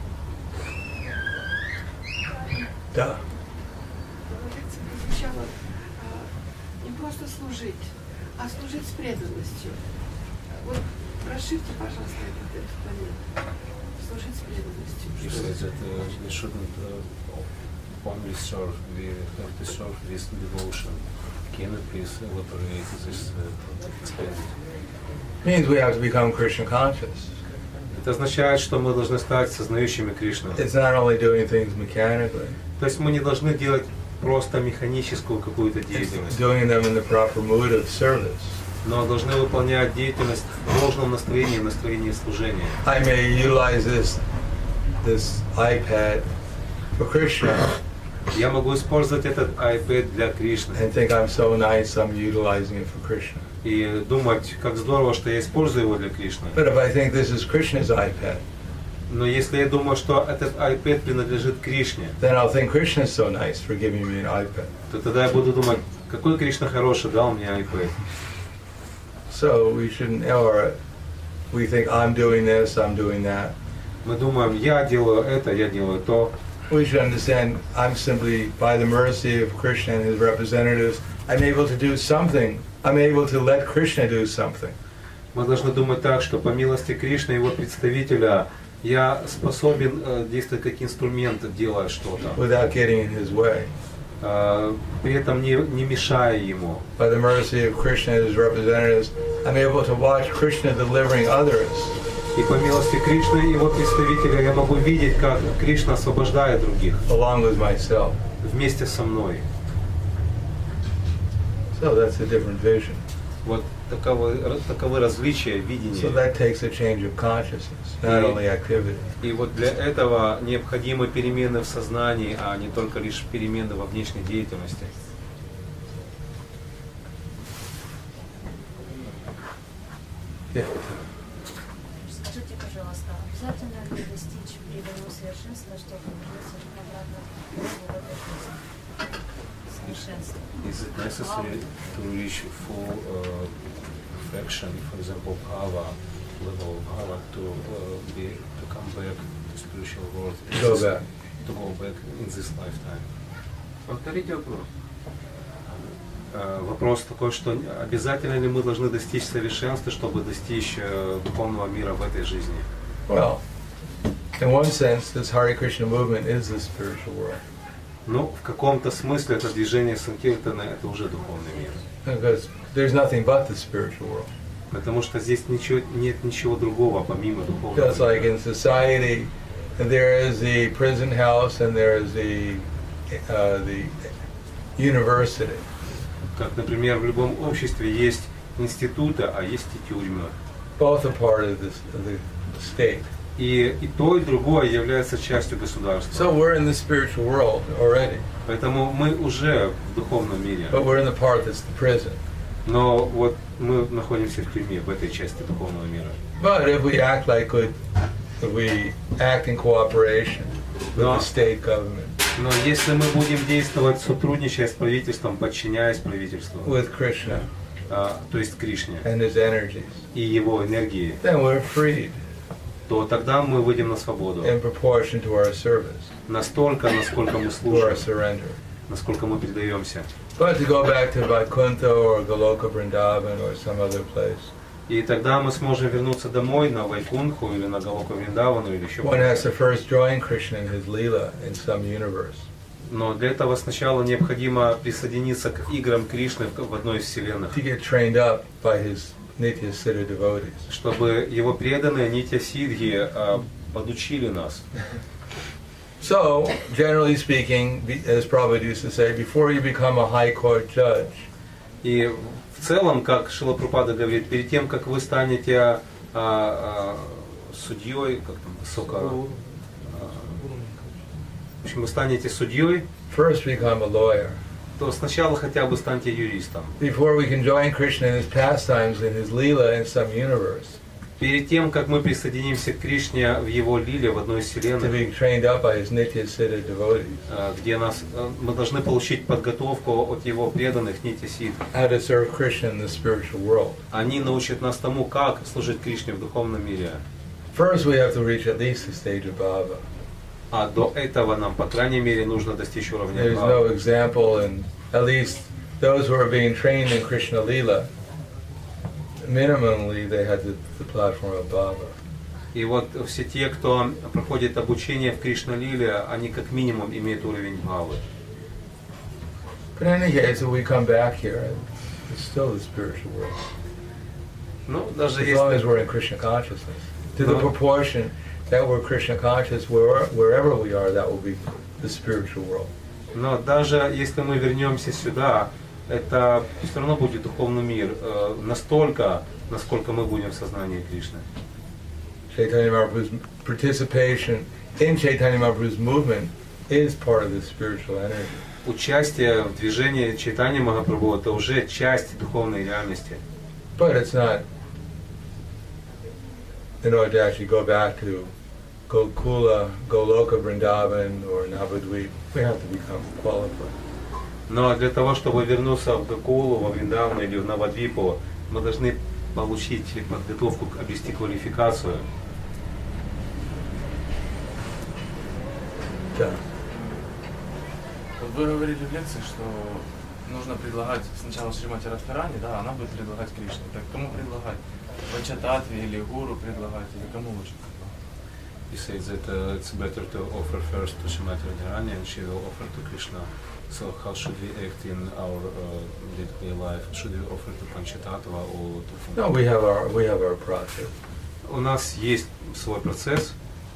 Да. Лекция прозвучала а, не просто служить, а служить с преданностью. Вот расширьте, пожалуйста, этот, этот момент. Служить с преданностью. You Что said это? that uh, we shouldn't uh, only serve, we have to serve with devotion. Can you please elaborate this uh, expand? Means we have to become Krishna conscious. Это означает, что мы должны стать сознающими Кришну. It's not only doing things mechanically, То есть мы не должны делать просто механическую какую-то it's деятельность, doing them in the proper mood of service. но должны выполнять деятельность в должном настроении, в настроении служения. I may utilize this this iPad for Krishna Я могу использовать этот iPad для Кришны and think I'm so nice I'm utilizing it for Krishna. и думать, как здорово, что я использую его для Кришны. But if I think this is Krishna's iPad, Но если я думаю, что этот iPad принадлежит Кришне, then I'll think Krishna's so nice for giving me an iPad. то тогда я буду думать, какой Кришна хороший, дал мне iPad. So we shouldn't, or we think I'm doing this, I'm doing that. Мы думаем, я делаю это, я делаю то. We should understand I'm simply, by the mercy of Krishna and his representatives, I'm able to do something. I'm able to let Krishna do something. Мы должны думать так, что по милости Кришны и его представителя я способен э, действовать как инструмент, делая что-то, Without getting in his way. э, при этом не, не мешая ему. By the mercy of Krishna and his representatives, I'm able to watch Krishna delivering others. И по милости Кришны и его представителя я могу видеть, как Кришна освобождает других Along with myself. вместе со мной. So that's a different vision. Вот таковы, таковы различия So видения. that takes a change of consciousness, not И- only activity. И вот для этого необходимы перемены в сознании, а не только лишь перемены во внешней деятельности. Yeah. Скажите, пожалуйста, обязательно ли достичь преданного совершенства, чтобы вернуться обратно в этой жизни? Совершенство. Is it necessary to reach full uh, perfection, for example, bhava, level of bhava, to uh, be to come back to spiritual world? in Go this- back. To go back in this lifetime. Повторите вопрос. Э, Вопрос такой, что обязательно ли мы должны достичь совершенства, чтобы достичь э, духовного мира в этой жизни? Well, in one sense, this Hare Krishna movement is the spiritual world. Ну, в каком-то смысле это движение Санкиртана — это уже духовный мир. Because there's nothing but the spiritual world. Потому что здесь ничего, нет ничего другого помимо духовного Just like мира. in society, there is the prison house and there is the uh, the university. Как, например, в любом обществе есть институты, а есть и тюрьмы. Both are part of, this, of the state. И, и то, и другое является частью государства. So we're in the spiritual world already, Поэтому мы уже в духовном мире. but we're in the part that's the prison. Но вот мы находимся в тюрьме, в этой части духовного мира. But if we act like good, if we act in cooperation with No. the state government, Но если мы будем действовать, сотрудничая с правительством, подчиняясь правительству, with Krishna а, то есть Кришне and his energies, и его энергии, then we're freed то тогда мы выйдем на свободу. in proportion to our service, Настолько, насколько мы to our служим, surrender. насколько мы предаемся. But to go back to Vaikuntha or Goloka Vrindavan or some other place, И тогда мы сможем вернуться домой на Вайкунху или на Галоку Вриндавану или еще one has куда-то. to first join Krishna in his Leela in some universe. Но для этого сначала необходимо присоединиться к играм Кришны в в одной из вселенных, To get trained up by his Nitya Siddha devotees. чтобы его преданные Нитья Сидхи а, подучили нас. So, generally speaking, be- as Prabhupada used to say, before you become a high court judge, И в целом, как Шрила Прабхупада говорит, перед тем, как вы станете а, а, судьей, как там, высоко, а, в общем, вы станете судьей, first become a lawyer. то сначала хотя бы станьте юристом. Before we can join Krishna in his pastimes, in his Leela in some universe, Перед тем, как мы присоединимся к Кришне в его лиле в одной из to вселенных, be trained up by his Nitya Siddha devotees, а, где нас, а, мы должны получить подготовку от его преданных Нитья Сидх. how to serve Krishna in the spiritual world. Они научат нас тому, как служить Кришне в духовном мире. First, we have to reach at least the stage of Bhava. А до этого нам, по крайней мере, нужно достичь уровня There's no Бхавы. example, and at least those who are being trained in Krishna Leela, minimally they had the, the platform of Bhava. И вот все те, кто проходит обучение в Кришна-лиле, они как минимум имеют уровень Бхавы. But in any case, if we come back here, it's still the spiritual world. Ну, даже As long as если, we're in Krishna consciousness. To the No. proportion that we're Krishna conscious, where, wherever we are, that will be the spiritual world. но даже если мы вернемся сюда, это все равно будет духовный мир, э, настолько, насколько мы будем в сознании Кришны. Chaitanya Mahaprabhu's participation in Chaitanya Mahaprabhu's movement is part of the spiritual energy. Участие в движении Чайтаньи Махапрабху — это уже часть духовной реальности. But it's not, in order to actually go back to Gokula, Goloka Vrindavan or Navadvip, we have to become qualified. Но для того, чтобы вернуться в Гакулу, во Вриндавану или в Навадвипу, мы должны получить подготовку, обрести квалификацию. Yeah. Вот вы говорили в лекции, что нужно предлагать сначала Шримати Радхарани, да, она будет предлагать Кришне. Так кому предлагать? Вачататве или гуру предлагать, или кому лучше предлагать? He says that uh, it's better to offer first to Shrimati Radharani and she will offer to Krishna. So how should we act in our uh, day-to-day life? Should we offer to Panchatattva or to... No, we have our we have our process. У нас есть свой процесс.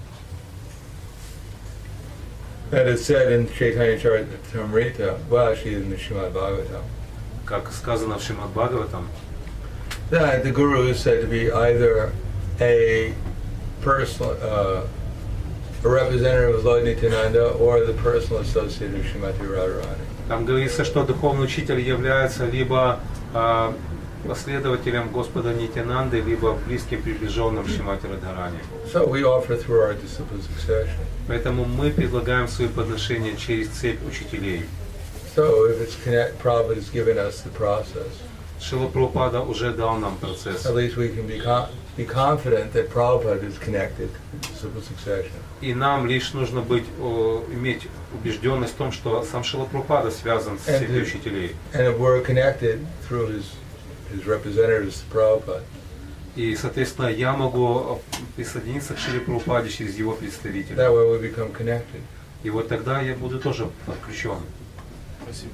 That is said in Chaitanya Charitamrita, well, actually in the Srimad Bhagavatam, Как сказано в Шримад Бхагаватам, that the Guru is said to be either a personal, uh, a representative of Lord Nityananda or the personal associate of Srimati Radharani. Там говорится, что духовный учитель является либо а, последователем Господа Нитянанды, либо близким приближенным Шримати Радхарани. So we offer through our disciple succession. Поэтому мы предлагаем свои подношения через цепь учителей. So if it's connect, Prabhupada has given us the process. Шрила Прабхупада уже дал нам процесс. At least we can be, con- be confident that Prabhupada is connected to disciple succession. И нам лишь нужно быть, о, иметь убежденность в том, что сам Шрила Прабхупада связан с цепью учителей. And if we're connected through his, his representatives, Prabhupada. И, соответственно, я могу присоединиться к Шриле Прабхупаде через его представителей. That way we become connected. И вот тогда я буду тоже подключен. Спасибо.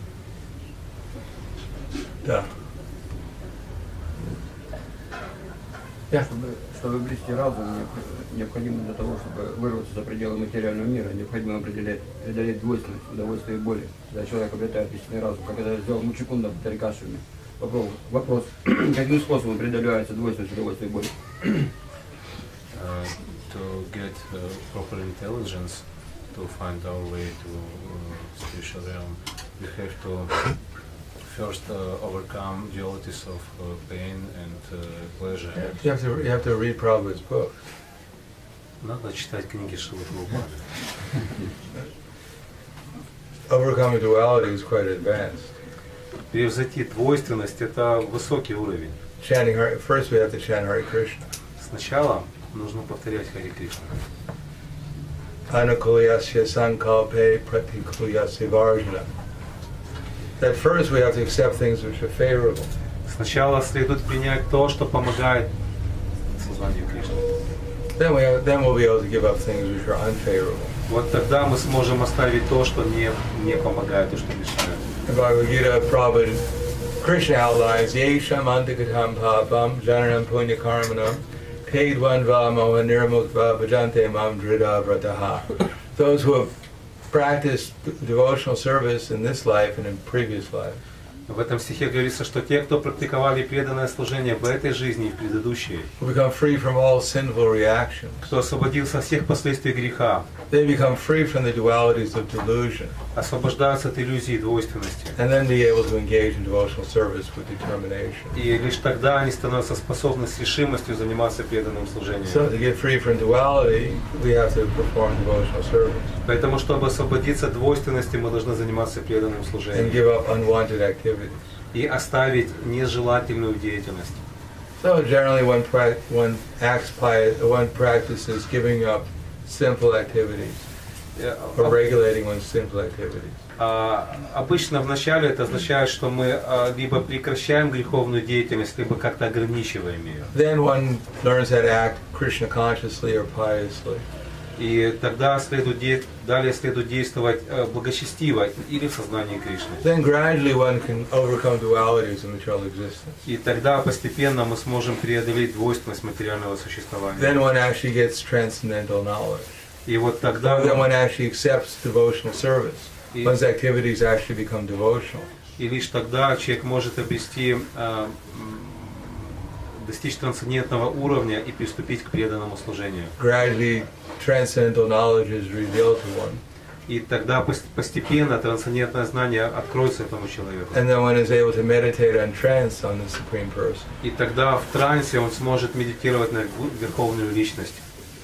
Да. Чтобы, чтобы обрести разум, необходимо для того, чтобы вырваться за пределы материального мира, необходимо определять, преодолеть двойственность, удовольствие и боли. Когда человек обретает истинный разум, как это сделал Мучикунда в Тарикашвами. Вопрос, вопрос, каким способом преодоляется двойственность, удовольствие и боли? Uh, to get uh, proper intelligence, to find our way to uh, spiritual realm, we have to first uh, overcome dualities of uh, pain and uh, pleasure. You have to, you have to read Prabhupada's book. Надо читать книги Шрилы Прабхупады. Overcoming duality is quite advanced. Превзойти двойственность — это высокий уровень. Chanting Hare, first we have to chant Hare Krishna. Сначала нужно повторять Харе Кришна. Anukulyasya sankalpe pratikulyasya varjana. At first we have to accept things which are favorable. Сначала следует принять то, что помогает сознанию Кришны. Then we have, then we'll be able to give up things which are unfavorable. Вот тогда мы сможем оставить то, что не, не помогает, то, что мешает. In Bhagavad Gita, Prabhupada, Krishna outlines Yesham antikatam papam jananam punya karmanam Paidvanva moha nirmukva bhajante mam drida vrataha. Those who have practiced devotional service in this life and in previous life. В этом стихе говорится, что те, кто практиковали преданное служение в этой жизни и в предыдущей, Who become free from all sinful reactions. кто освободился от всех последствий греха, They become free from the dualities of delusion. освобождаются от иллюзии двойственности. And then be able to engage in devotional service with determination. И лишь тогда они становятся способны с решимостью заниматься преданным служением. So to get free from duality, we have to perform devotional service. Поэтому, чтобы освободиться от двойственности, мы должны заниматься преданным And служением. give up unwanted activities. И оставить нежелательную деятельность. So generally one, prac- one acts pious, one practices giving up sinful activities or regulating one's sinful activities. А, обычно вначале это означает, что мы а, либо прекращаем греховную деятельность, либо как-то ограничиваем ее. Then one learns how to act Krishna consciously or piously. И тогда следует де- далее следует действовать э, благочестиво или в сознании Кришны. Then gradually one can overcome dualities of material existence. И тогда постепенно мы сможем преодолеть двойственность материального существования. Then one actually gets transcendental knowledge. И вот тогда Then one actually accepts devotional service. и, One's activities actually become devotional. и лишь тогда человек может обрести, э, достичь трансцендентного уровня и приступить к преданному служению. Gradually transcendental knowledge is revealed to one. И тогда пос- постепенно трансцендентное знание откроется этому человеку. And then one is able to meditate on trance on the Supreme Person. И тогда в трансе он сможет медитировать на гу- Верховную Личность.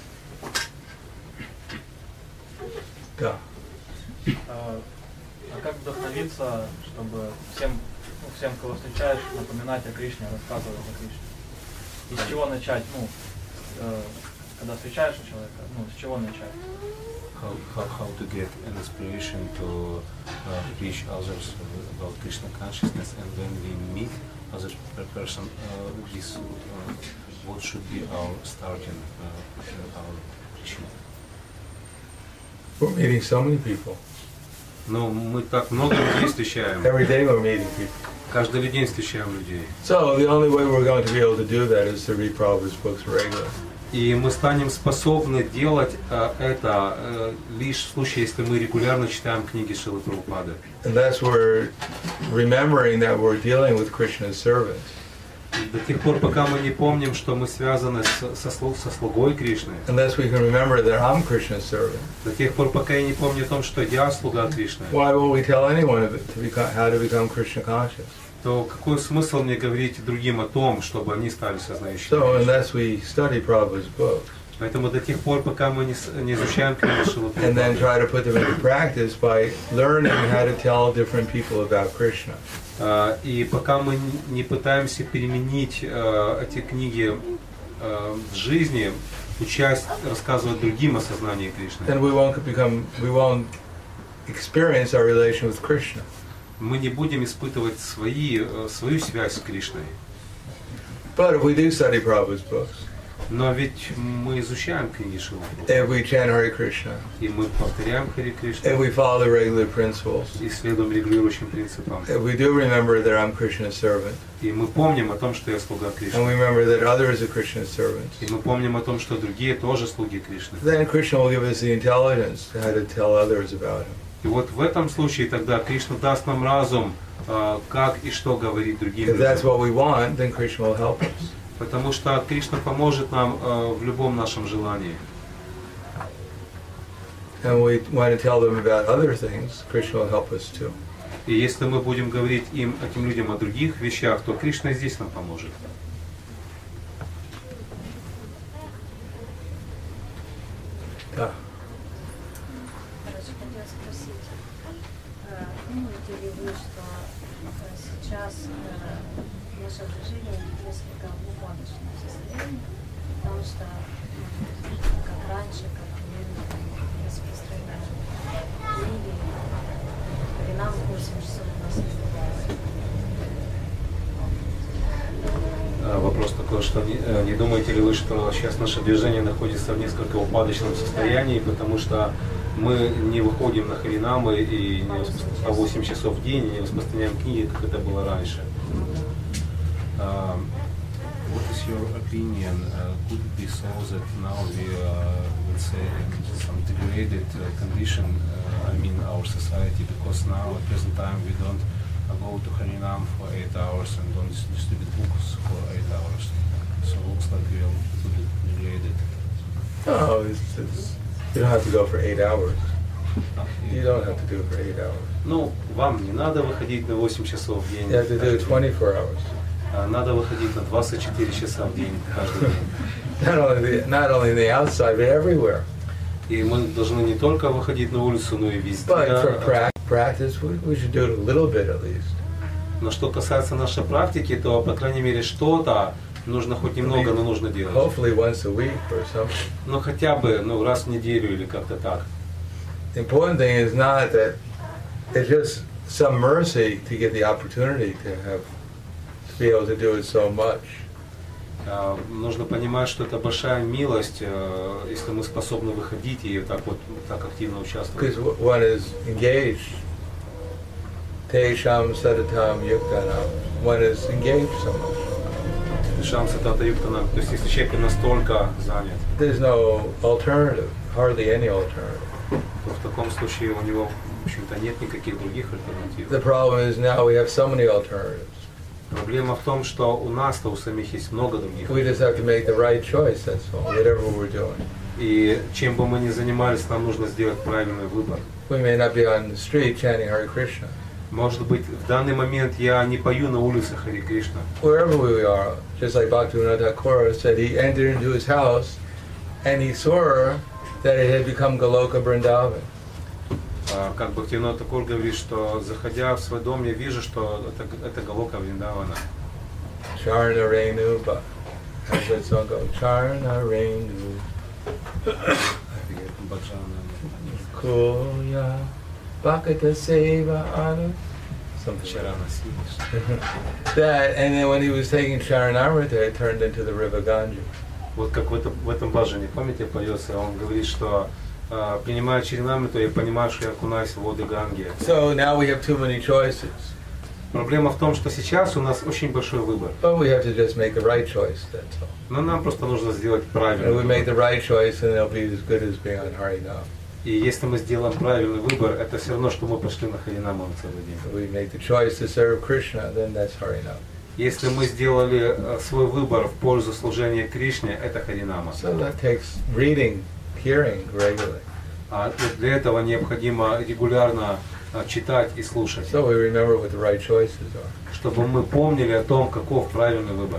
Да. А а как вдохновиться, чтобы всем, ну, всем, кого встречаешь, напоминать о Кришне, рассказывать о Кришне? И с чего начать? Ну, э, когда встречаешь человека, ну, с чего начать? How, how, how to get an inspiration to uh, teach others about Krishna consciousness, and when we meet other per- person, uh, this, uh, what should be our starting, uh, our teaching? We're meeting so many people. Но мы так много людей встречаем. Every day we're meeting people. Каждый день встречаем людей. So the only way we're going to be able to do that is to read Prabhupada's books regularly. И мы станем способны делать э, это э, лишь в случае, если мы регулярно читаем книги Шрилы Прабхупады. Unless we're remembering that we're dealing with Krishna's servants. До тех пор, пока мы не помним, что мы связаны с, со, слу- со слугой Кришны, unless we can remember that I'm Krishna's servant, до тех пор, пока я не помню о том, что я слуга Кришны, why will we tell anyone of it to become, how to become Krishna conscious? то какой смысл мне говорить другим о том, чтобы они стали сознающими? So Кришну? unless we study Prabhupada's books Поэтому до тех пор, пока мы не, с- не изучаем книгу Шрилы and then Прабхупады, try to put them into practice by learning how to tell different people about Krishna, а, и пока мы н- не пытаемся переменить а, эти книги а, в жизни, учась рассказывать другим о сознании Кришны, then we won't become, we won't experience our relation with Krishna. мы не будем испытывать свои, э, свою связь с Кришной. But if we do study Prabhupada's books, Но ведь мы изучаем книги Шрилы if we chant Hare Krishna, и мы повторяем Хари if Кришну we follow the regular principles, и следуем регулирующим принципам. if we do remember that I'm Krishna's servant, И мы помним о том, что я слуга and Кришны. we remember that others are Krishna's servants, И мы помним о том, что другие тоже слуги Кришны. then Krishna will give us the intelligence to how to tell others about him. И вот в этом случае тогда Кришна даст нам разум, а, как и что говорить другим If that's людям. what we want, then Krishna will help us. Потому что Кришна поможет нам а, в любом нашем желании. And we want to tell them about other things, Krishna will help us too. И если мы будем говорить им, этим людям о других вещах, то Кришна и здесь нам поможет. Да. Короче, хотела спросить, э, думаете ли вы, что э, сейчас э, наше движение несколько в упадочном состоянии, потому что ну, как раньше, как мы распространяли книги, Харинам восемь часов у нас не бывает. А, Вопрос такой, что не, э, не думаете ли вы, что сейчас наше движение находится в несколько упадочном состоянии, потому что мы не выходим на харинамы и не воспро- по восемь часов в день и не распространяем книги, как это было раньше. Um, what is your opinion? Uh, could it be so that now we are, let's say, in some degraded uh, condition, uh, I mean our society, because now at present time we don't uh, go to Harinam for eight hours and don't dis- distribute books for eight hours. So it looks like we are a little bit degraded. No, it's, it's, you don't have to go for eight hours. You don't have to do it for eight hours. Ну, вам не надо выходить на восемь часов в день. You have to do каждый it день. twenty-four hours. А надо выходить на двадцать четыре часа в день каждый день. Not only the, not only in the outside, but everywhere. И мы должны не только выходить на улицу, но и везде. But for prac- practice, we, we should do it a little bit at least. Но что касается нашей практики, то, по крайней мере, что-то нужно хоть немного, но нужно делать. Hopefully once a week or something. Ну, хотя бы, ну, раз в неделю или как-то так. The important thing is not that it's just some mercy to get the opportunity to have to be able to do it so much. А, Нужно понимать, что это большая милость, э, если мы способны выходить и так вот так активно участвовать. Because one is engaged. Tesham sadatam yuktanam. One is engaged so much. Дышам сатата юктанам. То есть, если человек настолько занят, There's no alternative, hardly any alternative. то в таком случае у него, в общем-то, нет никаких других альтернатив. The problem is now we have so many alternatives. Проблема в том, что у нас-то у самих есть много других. We just have to make the right choice, that's all, whatever we're doing. И чем бы мы ни занимались, нам нужно сделать правильный выбор. We may not be on the street chanting Hare Krishna. Может быть, в данный момент я не пою на улице Хари Кришна. Wherever we are, just like Bhaktivinoda Thakur said, he entered into his house and he saw that it had become Goloka Vrindavan. А, Как Бхактивинод Такур говорит, что заходя в свой дом, я вижу, что это, это Галока Вриндавана. Charna Renu, but as that song goes, Charna Renu, Баджана. Kuya, Bhakata Seva Anu, something like Вчера носились. that. And then when he was taking Charanamrita, it turned into the river Ganges. Вот как в этом, в этом баджане, помните, поется, он говорит, что а, принимая Чаринамриту, я понимаю, что я окунаюсь в воды Ганги. So now we have too many choices. Проблема в том, что сейчас у нас очень большой выбор. But we have to just make the right choice, that's all. Но нам просто нужно сделать правильный And we make выбор. the right choice and it'll be as good as being on Harinam. И если мы сделаем правильный выбор, это все равно, что мы пошли на Харинаму целый день. If we make the choice to serve Krishna, then that's Harinam. Если мы сделали э, свой выбор в пользу служения Кришне, это Харинама. So that takes reading, hearing regularly. А для этого необходимо регулярно э, читать и слушать, So we remember what the right choices are. чтобы мы помнили о том, каков правильный выбор.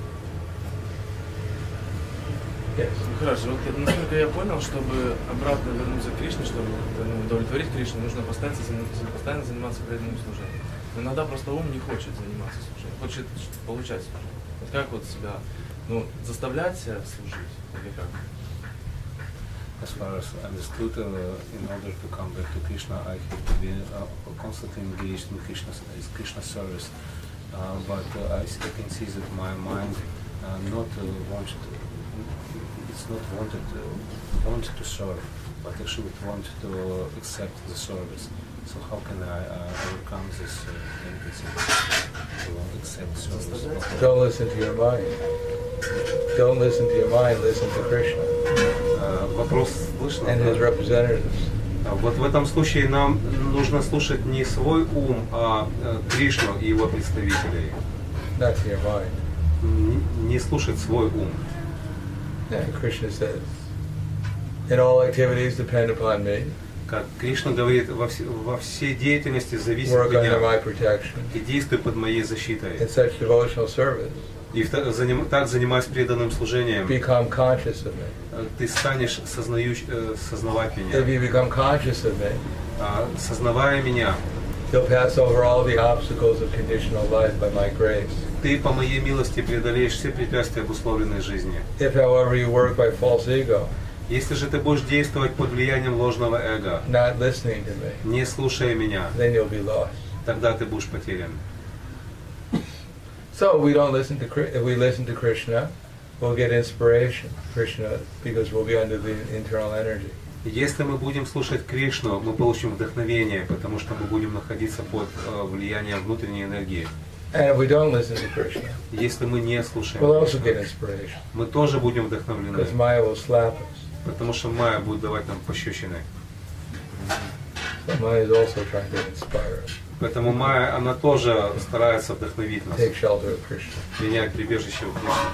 Yes. Ну хорошо, вот насколько я понял, чтобы обратно вернуться к Кришне, чтобы ну, удовлетворить Кришну, нужно постоянно, постоянно заниматься преданным служением. Но иногда просто ум не хочет заниматься служением, хочет получать служение. Вот как вот себя, ну, заставлять себя служить, или как? As far as understood, uh, in order to come back to Krishna, I have to be uh, constantly engaged in Krishna, Krishna service. Uh, but uh, I, I can see that my mind uh, not uh, wants to, it's not wanted to, wanted to serve, but actually it wanted to accept the service. So how can I uh, overcome this uh, tendency to accept service? Don't listen to your mind. Don't listen to your mind, listen to Krishna Uh, вопрос слышно? and his representatives. А вот в этом случае нам нужно слушать не свой ум, а э, Кришну и его представителей. Not to your mind. Н- Не слушать свой ум. Yeah, Krishna says, in all activities depend upon me. Как Кришна говорит, во, все, во всей деятельности зависит Work от under my меня protection. и действуй под моей защитой. In such devotional service, И в та- заним- так занимаясь преданным служением, become conscious of me. э, ты станешь сознающ, э, сознавать If меня. you become conscious of me, А, Сознавая меня, you'll pass over all the obstacles of conditional life by my grace. ты по моей милости преодолеешь все препятствия обусловленной жизни. If, however, you work by false ego, Если же ты будешь действовать под влиянием ложного эго, not listening to me, не слушая меня, then you'll be lost. тогда ты будешь потерян. So we don't listen to Kri- if we listen to Krishna, we'll get inspiration, Krishna, because we'll be under the internal energy. Если мы будем слушать Кришну, мы получим вдохновение, потому что мы будем находиться под э, влиянием внутренней энергии. And if we don't listen to Krishna, Если мы не слушаем we'll also Кришну, get inspiration, мы тоже будем вдохновлены, because Maya will slap us. потому что Майя будет давать нам пощечины. So Maya is also trying to inspire us. Поэтому Майя, она тоже старается вдохновить нас, Take shelter of Krishna. принять прибежище у Кришны.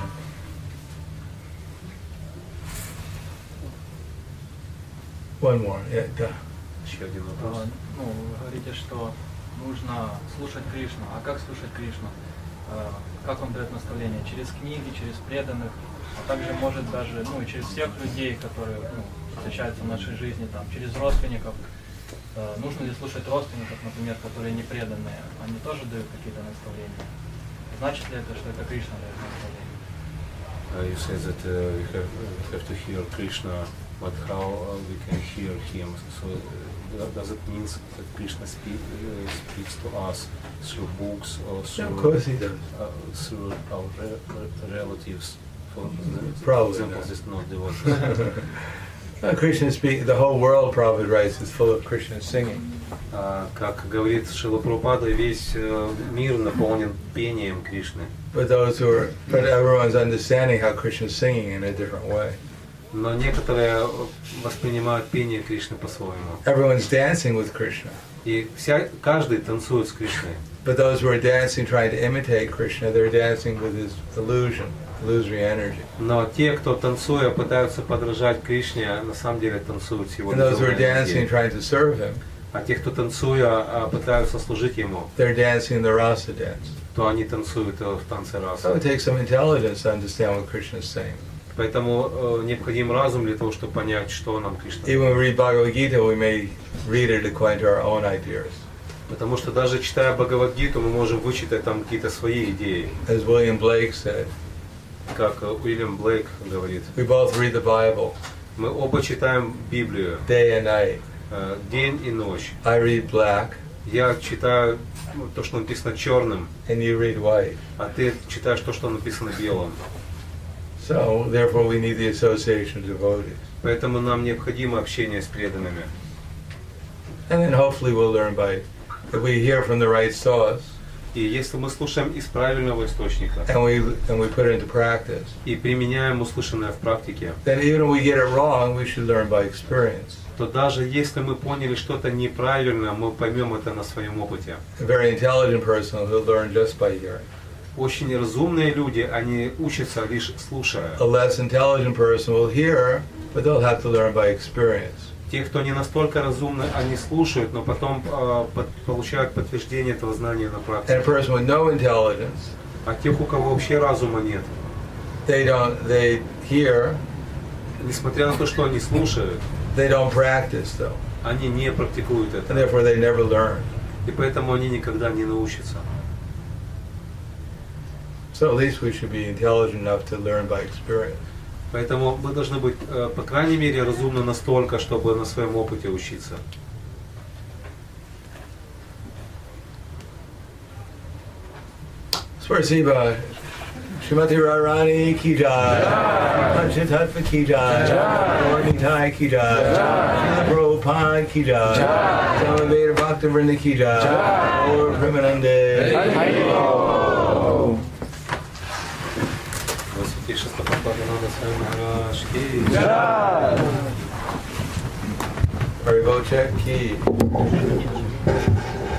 One more. Yeah, duh. Еще один А, вопрос. ну, вы говорите, что нужно слушать Кришну. А как слушать Кришну? А, как он дает наставления? Через книги, через преданных, а также может даже, ну, и через всех людей, которые, ну, встречаются в нашей жизни, там, через родственников. А, нужно ли слушать родственников, например, которые не преданные? Они тоже дают какие-то наставления. Значит ли это, что это Кришна дает наставления? Uh, you say that uh, we have, we have to hear Krishna, but how uh, we can hear him? So uh, does it mean that Krishna speak, uh, speaks to us through books or Yeah, through, of course he does. uh, through our re- re- relatives? For Probably example, not. this not devotees. Uh, Krishna speak. The whole world, Prabhupada writes, is full of Krishna singing. А, как говорит Шрила Прабхупада, весь э, мир наполнен пением Кришны. But those who are, but everyone's understanding how Krishna's singing in a different way. Но некоторые воспринимают пение Кришны по-своему. Everyone's dancing with Krishna. И вся, каждый танцует с Кришной. But those who are dancing, trying to imitate Krishna, they're dancing with his illusion, illusory energy. Но те, кто танцуя пытаются подражать Кришне, на самом деле танцуют с его And those who are духовной dancing, энергией. trying to serve him, А те, кто танцуя, а, пытаются служить ему, they're dancing the rasa dance. то они танцуют э, в танце So раса. it takes some intelligence to understand what Krishna is saying. Поэтому э, необходим разум для того, чтобы понять, что нам Кришна Even when говорит. we read Bhagavad Gita, we may read it according to our own ideas. Потому что даже читая Бхагавад-гиту, мы можем вычитать там какие-то свои идеи. As William Blake said, Как э, Уильям Блейк говорит, we both read the Bible мы оба читаем Библию day and night. э, день и ночь. I read black, Я читаю ну, то, что написано черным, and you read white. а ты читаешь то, что написано белым. So, therefore, we need the association of devotees. Поэтому нам необходимо общение с преданными. And then hopefully we'll learn by, if we hear from the right source, И если мы слушаем из правильного источника and we and we put it into practice, и применяем услышанное в практике, then even if we get it wrong, we should learn by experience. то даже если мы поняли что-то неправильно, мы поймем это на своем опыте. A very intelligent person will learn just by hearing. Очень разумные люди, они учатся лишь слушая. A less intelligent person will hear, but they'll have to learn by experience. Те, кто не настолько разумны, они слушают, но потом э, под, получают подтверждение этого знания на And a практике. person with no intelligence, А тех, у кого вообще разума нет, they don't, they hear, несмотря на то, что они слушают, they don't practice though, они не практикуют and это. therefore they never learn. И поэтому они никогда не научатся. So at least we should be intelligent enough to learn by experience. Поэтому мы должны быть, э, по крайней мере, разумны настолько, чтобы на своем опыте учиться. Spasiba. Shrimati Radharani ki jai. Panchatattva ki jai. Lord Nitai ki jai. Srila Prabhupada ki jai. Samaveda Bhaktivinoda ki jai. Lord Premanande. Haribol Check ki.